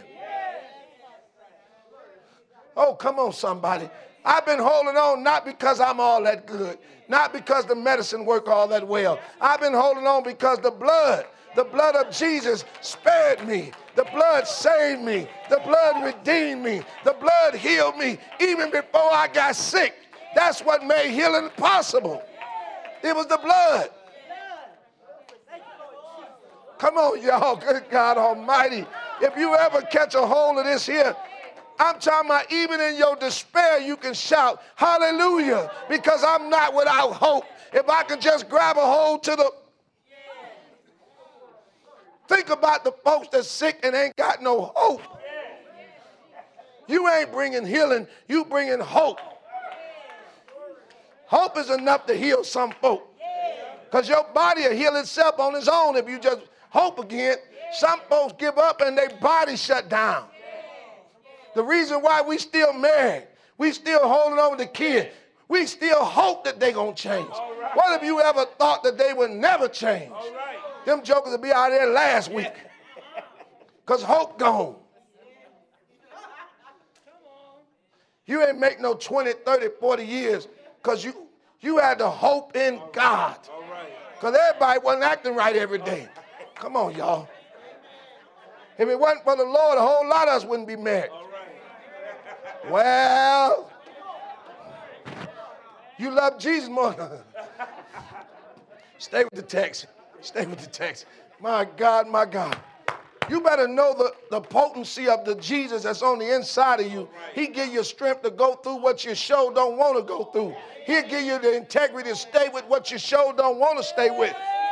Oh, come on, somebody. I've been holding on not because I'm all that good, not because the medicine work all that well. I've been holding on because the blood, the blood of Jesus spared me. The blood saved me. The blood redeemed me. The blood healed me even before I got sick. That's what made healing possible. It was the blood. Come on, y'all. Good God Almighty. If you ever catch a hold of this here, I'm talking about even in your despair, you can shout, hallelujah, because I'm not without hope. If I could just grab a hold to the... Think about the folks that's sick and ain't got no hope. You ain't bringing healing, you bringing hope. Hope is enough to heal some folk. Because your body will heal itself on its own if you just hope again. Some folks give up and their body shut down. The reason why we still married, we still holding on to the kid, we still hope that they're going to change. Right. What if you ever thought that they would never change? Right. Them jokers will be out there last week. Because hope gone. You ain't make no twenty, thirty, forty years because you, you had the hope in God. Because everybody wasn't acting right every day. Come on, y'all. If it wasn't for the Lord, a whole lot of us wouldn't be married. Well, you love Jesus more. Stay with the text. Stay with the text. My God, my God. You better know the, the potency of the Jesus that's on the inside of you. He give you strength to go through what you sure don't want to go through. He'll give you the integrity to stay with what you sure don't want to stay with.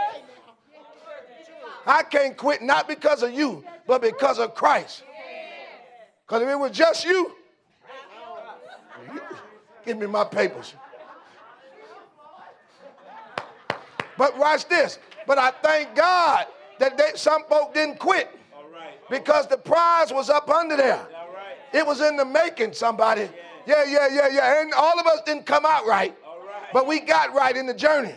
I can't quit not because of you, but because of Christ. Because if it was just you, give me my papers. But watch this. But I thank God that they, some folk didn't quit because the prize was up under there. It was in the making, somebody. Yeah, yeah, yeah, yeah. And all of us didn't come out right, but we got right in the journey.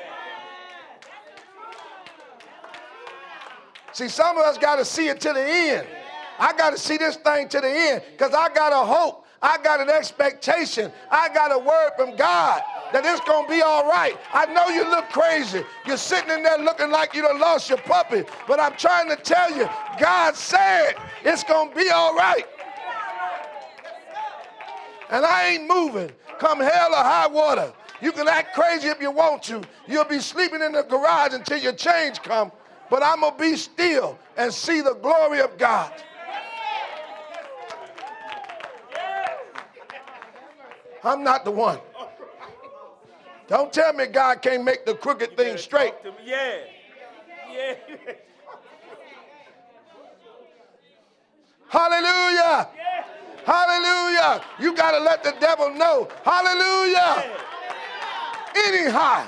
See, some of us got to see it to the end. I got to see this thing to the end because I got a hope. I got an expectation. I got a word from God that it's going to be all right. I know you look crazy. You're sitting in there looking like you done lost your puppy. But I'm trying to tell you, God said it's going to be all right. And I ain't moving. Come hell or high water. You can act crazy if you want to. You'll be sleeping in the garage until your change come. But I'm going to be still and see the glory of God. I'm not the one. Don't tell me God can't make the crooked thing straight. Yeah. Yeah. Hallelujah. Yeah. Hallelujah. You got to let the devil know. Hallelujah. Yeah. Anyhow.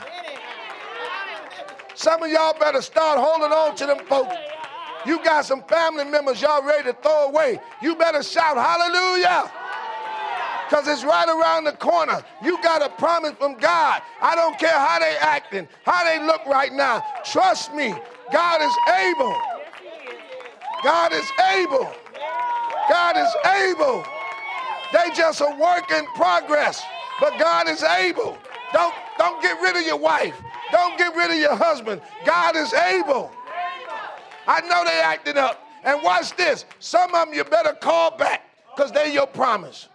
Some of y'all better start holding on to them folks. You got some family members y'all ready to throw away. You better shout hallelujah. Because it's right around the corner. You got a promise from God. I don't care how they acting, how they look right now. Trust me, God is able. God is able. God is able. They just a work in progress. But God is able. Don't, don't get rid of your wife. Don't get rid of your husband. God is able. I know they acting up. And watch this. Some of them you better call back because they're your promise.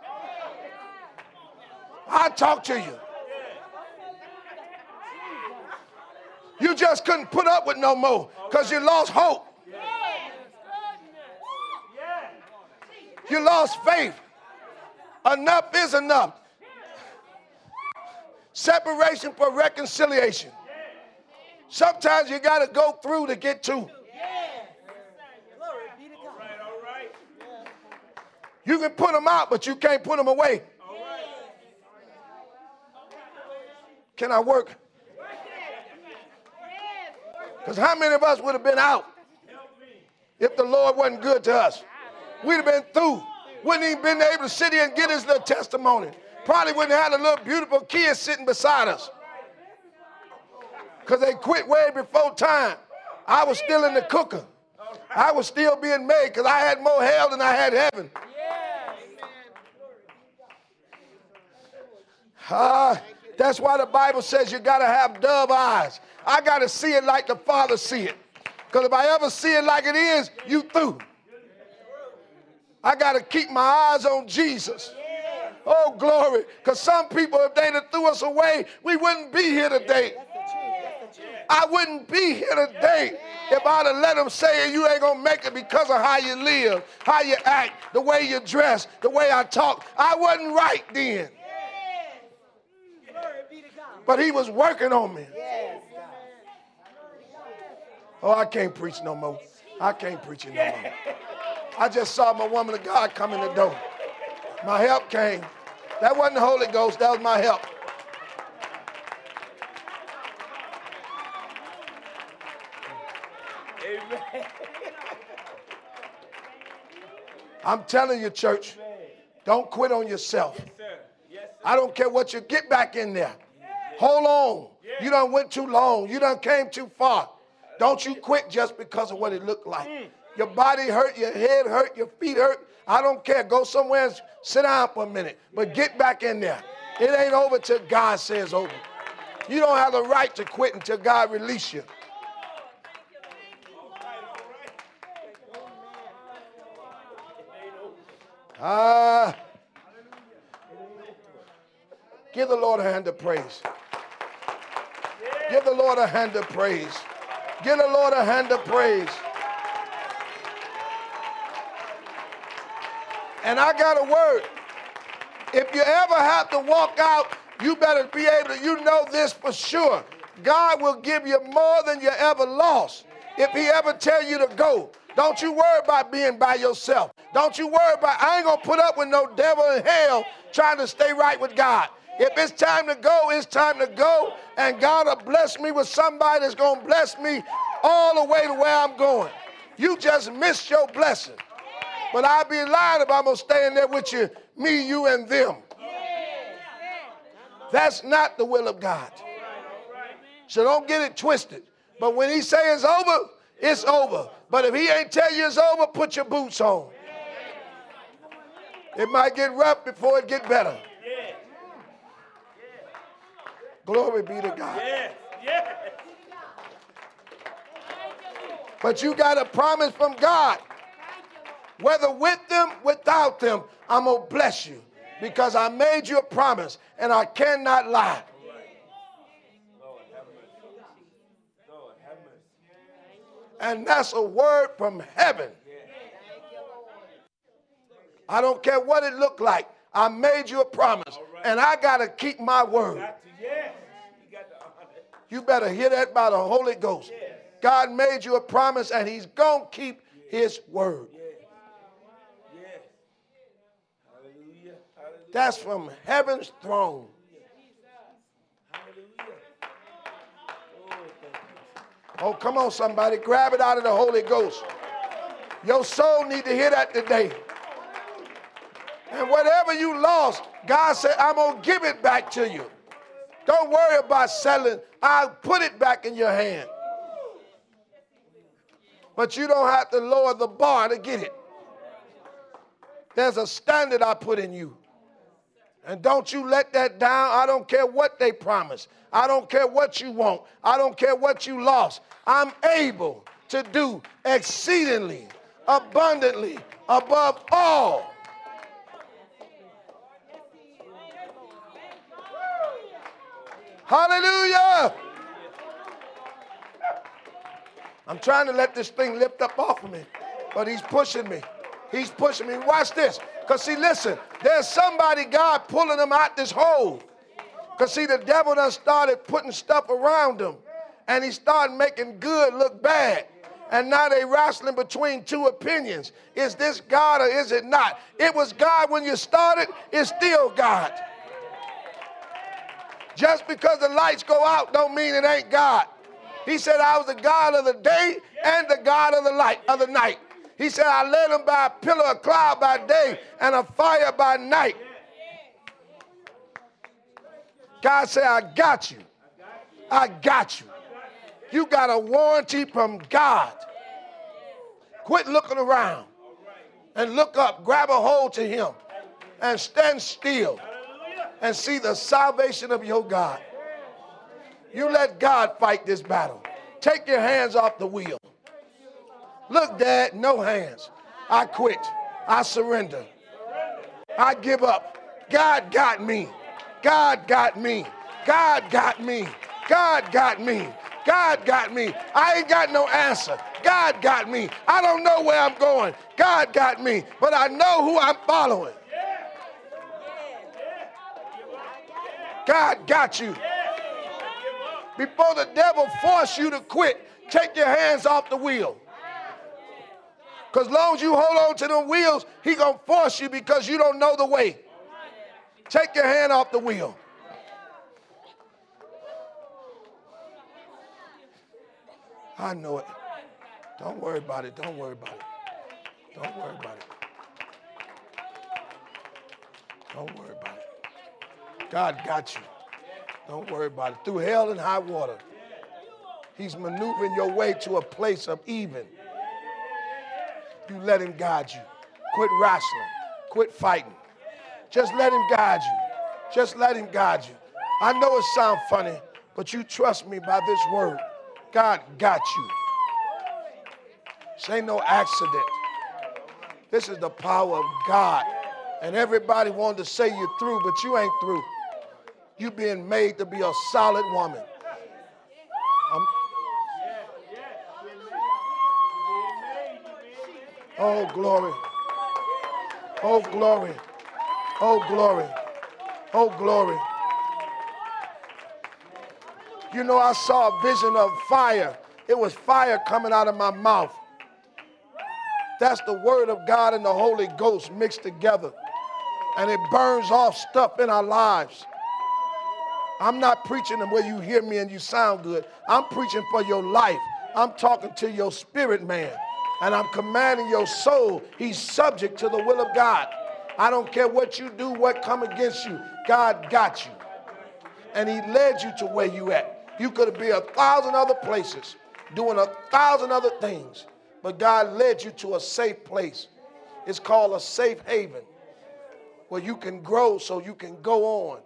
I'll talk to you. You just couldn't put up with no more because you lost hope. You lost faith. Enough is enough. Separation for reconciliation. Sometimes you got to go through to get to. You can put them out, but you can't put them away. Can I work? Because how many of us would have been out if the Lord wasn't good to us? We'd have been through. Wouldn't even been able to sit here and get his little testimony. Probably wouldn't have had a little beautiful kid sitting beside us. Because they quit way before time. I was still in the cooker. I was still being made because I had more hell than I had heaven. Ah, uh, that's why the Bible says you got to have dove eyes. I got to see it like the Father see it. Because if I ever see it like it is, you through. I got to keep my eyes on Jesus. Oh, glory. Because some people, if they'd have threw us away, we wouldn't be here today. I wouldn't be here today if I'd have let them say you ain't going to make it because of how you live, how you act, the way you dress, the way I talk. I wasn't right then. But he was working on me. Oh, I can't preach no more. I can't preach it no more. I just saw my woman of God come in the door. My help came. That wasn't the Holy Ghost. That was my help. Amen. I'm telling you, church, don't quit on yourself. Yes, sir. Yes, sir. I don't care what you get back in there. Hold on. You done went too long. You done came too far. Don't you quit just because of what it looked like. Your body hurt, your head hurt, your feet hurt. I don't care. Go somewhere and sit down for a minute. But get back in there. It ain't over till God says over. You don't have the right to quit until God release you. Ah. Uh, give the Lord a hand of praise. Give the Lord a hand of praise. Give the Lord a hand of praise. And I got a word. If you ever have to walk out, you better be able to, you know this for sure. God will give you more than you ever lost. If he ever tell you to go, don't you worry about being by yourself. Don't you worry about, I ain't going to put up with no devil in hell trying to stay right with God. If it's time to go, it's time to go. And God will bless me with somebody that's going to bless me all the way to where I'm going. You just missed your blessing. But I'd be lying if I'm going to stay in there with you, me, you, and them. That's not the will of God. So don't get it twisted. But when he say it's over, it's over. But if he ain't tell you it's over, put your boots on. It might get rough before it get better. Glory be to God. But you got a promise from God. Whether with them, without them, I'm going to bless you. Because I made you a promise and I cannot lie. And that's a word from heaven. I don't care what it looked like. I made you a promise. And I got to keep my word. You better hear that by the Holy Ghost. God made you a promise and he's going to keep his word. That's from heaven's throne. Oh, come on, somebody. Grab it out of the Holy Ghost. Your soul need to hear that today. And whatever you lost, God said, I'm going to give it back to you. Don't worry about selling. I'll put it back in your hand. But you don't have to lower the bar to get it. There's a standard I put in you. And don't you let that down. I don't care what they promise. I don't care what you want. I don't care what you lost. I'm able to do exceedingly, abundantly, above all. Hallelujah. I'm trying to let this thing lift up off of me, but he's pushing me. He's pushing me. Watch this. Because see, listen, there's somebody, God, pulling them out this hole. Because see, the devil done started putting stuff around them. And he started making good look bad. And now they wrestling between two opinions. Is this God or is it not? It was God when you started. It's still God. Just because the lights go out don't mean it ain't God. He said, I was the God of the day and the God of the light of the night. He said, I led them by a pillar of cloud by day and a fire by night. God said, I got you. I got you. You got a warranty from God. Quit looking around and look up. Grab a hold to him and stand still and see the salvation of your God. You let God fight this battle. Take your hands off the wheel. Look, Dad, no hands. I quit. I surrender. I give up. God got me. God got me. God got me. God got me. God got me. I ain't got no answer. God got me. I don't know where I'm going. God got me. But I know who I'm following. God got you. Before the devil force you to quit, take your hands off the wheel. Because as long as you hold on to them wheels, he going to force you because you don't know the way. Take your hand off the wheel. I know it. Don't worry about it. Don't worry about it. Don't worry about it. Don't worry about it. God got you. Don't worry about it. Through hell and high water, he's maneuvering your way to a place of even. You let him guide you. Quit wrestling. Quit fighting. Just let him guide you. Just let him guide you. I know it sounds funny, but you trust me by this word. God got you. This ain't no accident. This is the power of God. And everybody wanted to say you're through, but you ain't through. You being made to be a solid woman. I'm, oh, glory. Oh, glory. Oh, glory. Oh, glory. You know, I saw a vision of fire. It was fire coming out of my mouth. That's the word of God and the Holy Ghost mixed together. And it burns off stuff in our lives. I'm not preaching where you hear me and you sound good. I'm preaching for your life. I'm talking to your spirit man. And I'm commanding your soul. He's subject to the will of God. I don't care what you do, what come against you. God got you. And he led you to where you at. You could be a thousand other places, doing a thousand other things. But God led you to a safe place. It's called a safe haven, where you can grow so you can go on.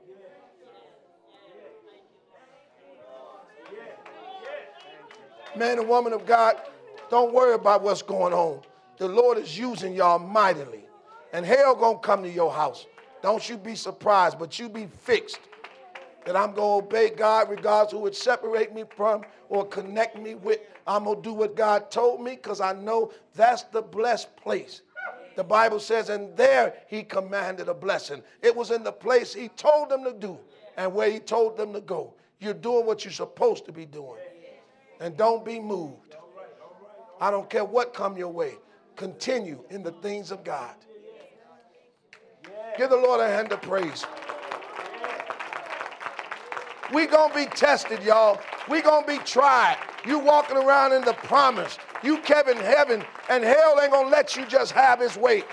Man and woman of God, don't worry about what's going on. The Lord is using y'all mightily. And hell gonna come to your house. Don't you be surprised, but you be fixed that I'm going to obey God regardless who would separate me from or connect me with. I'm going to do what God told me because I know that's the blessed place. The Bible says, and there he commanded a blessing. It was in the place he told them to do and where he told them to go. You're doing what you're supposed to be doing. And don't be moved. I don't care what come your way. Continue in the things of God. Give the Lord a hand of praise. We're going to be tested, y'all. We're going to be tried. You walking around in the promise. You kept in heaven, and hell ain't going to let you just have his way.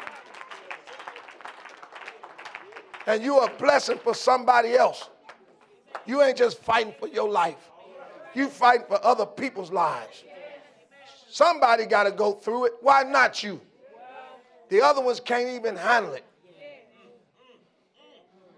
And you are a blessing for somebody else. You ain't just fighting for your life. You fighting for other people's lives. Somebody got to go through it. Why not you? The other ones can't even handle it.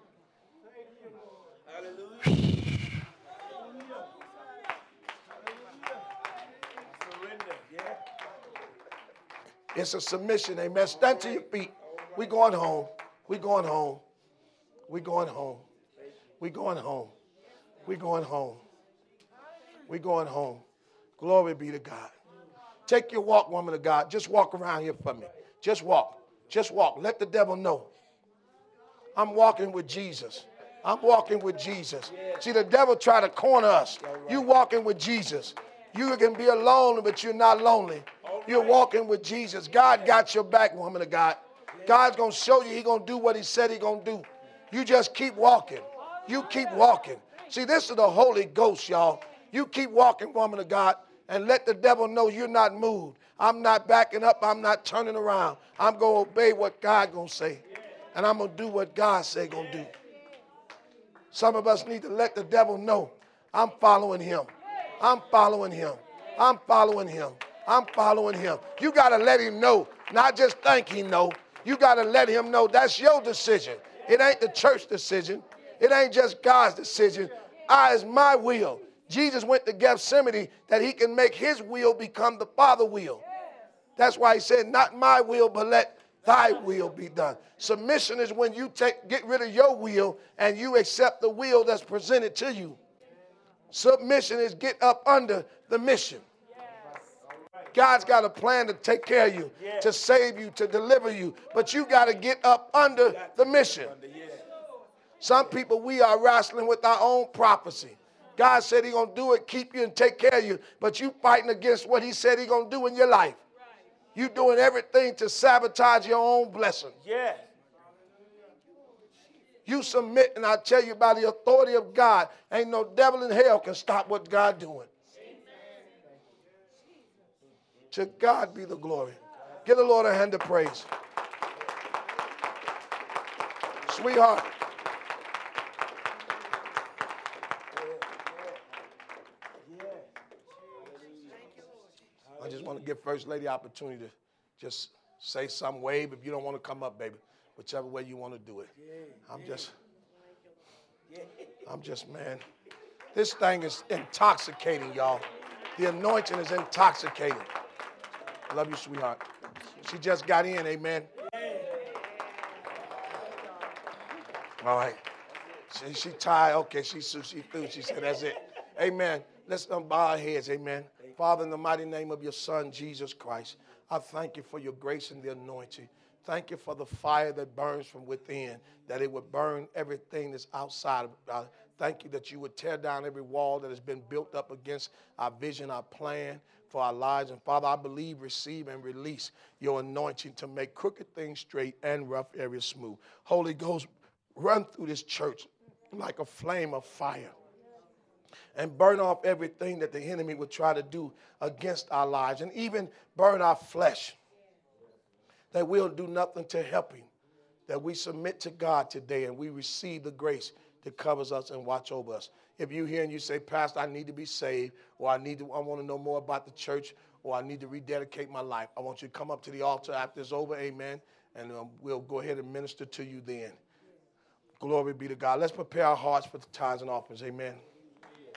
It's a submission, amen. Stand to your feet. We going home. We going home. We going home. We going home. We going home. We going home. Glory be to God. Take your walk, woman of God. Just walk around here for me. Just walk. Just walk. Let the devil know. I'm walking with Jesus. I'm walking with Jesus. See, the devil try to corner us. You walking with Jesus. You can be alone, but you're not lonely. You're walking with Jesus. God got your back, woman of God. God's going to show you he's going to do what he said he's going to do. You just keep walking. You keep walking. See, this is the Holy Ghost, y'all. You keep walking, woman of God, and let the devil know you're not moved. I'm not backing up. I'm not turning around. I'm going to obey what God going to say. And I'm going to do what God say going to do. Some of us need to let the devil know I'm following him. I'm following him. I'm following him. I'm following him. You got to let him know, not just think he know. You got to let him know that's your decision. It ain't the church decision. It ain't just God's decision. I is my will. Jesus went to Gethsemane that he can make his will become the Father's will. That's why he said, not my will, but let thy will be done. Submission is when you take, get rid of your will and you accept the will that's presented to you. Submission is get up under the mission. God's got a plan to take care of you, to save you, to deliver you. But you got to get up under the mission. Some people, we are wrestling with our own prophecy. God said he's going to do it, keep you, and take care of you. But you fighting against what he said he's going to do in your life. You doing everything to sabotage your own blessing. Yeah. You submit, and I tell you, by the authority of God, ain't no devil in hell can stop what God doing. To God be the glory. Give the Lord a hand of praise. Sweetheart. I just want to give First Lady opportunity to just say some wave. If you don't want to come up, baby, whichever way you want to do it. I'm just, I'm just, man. This thing is intoxicating, y'all. The anointing is intoxicating. Love you, sweetheart. She just got in, amen. All right. She, she tired. Okay, she, she through. She said, that's it. Amen. Let's um, bow our heads, amen. Father, in the mighty name of your Son, Jesus Christ, I thank you for your grace and the anointing. Thank you for the fire that burns from within, that it would burn everything that's outside of us. Thank you that you would tear down every wall that has been built up against our vision, our plan for our lives. And Father, I believe, receive, and release your anointing to make crooked things straight and rough areas smooth. Holy Ghost, run through this church like a flame of fire and burn off everything that the enemy would try to do against our lives, and even burn our flesh, that we'll do nothing to help him, that we submit to God today and we receive the grace that covers us and watch over us. If you're here and you say, Pastor, I need to be saved, or I need to, I want to know more about the church, or I need to rededicate my life, I want you to come up to the altar after it's over, amen, and um, we'll go ahead and minister to you then. Glory be to God. Let's prepare our hearts for the tithes and offerings, amen.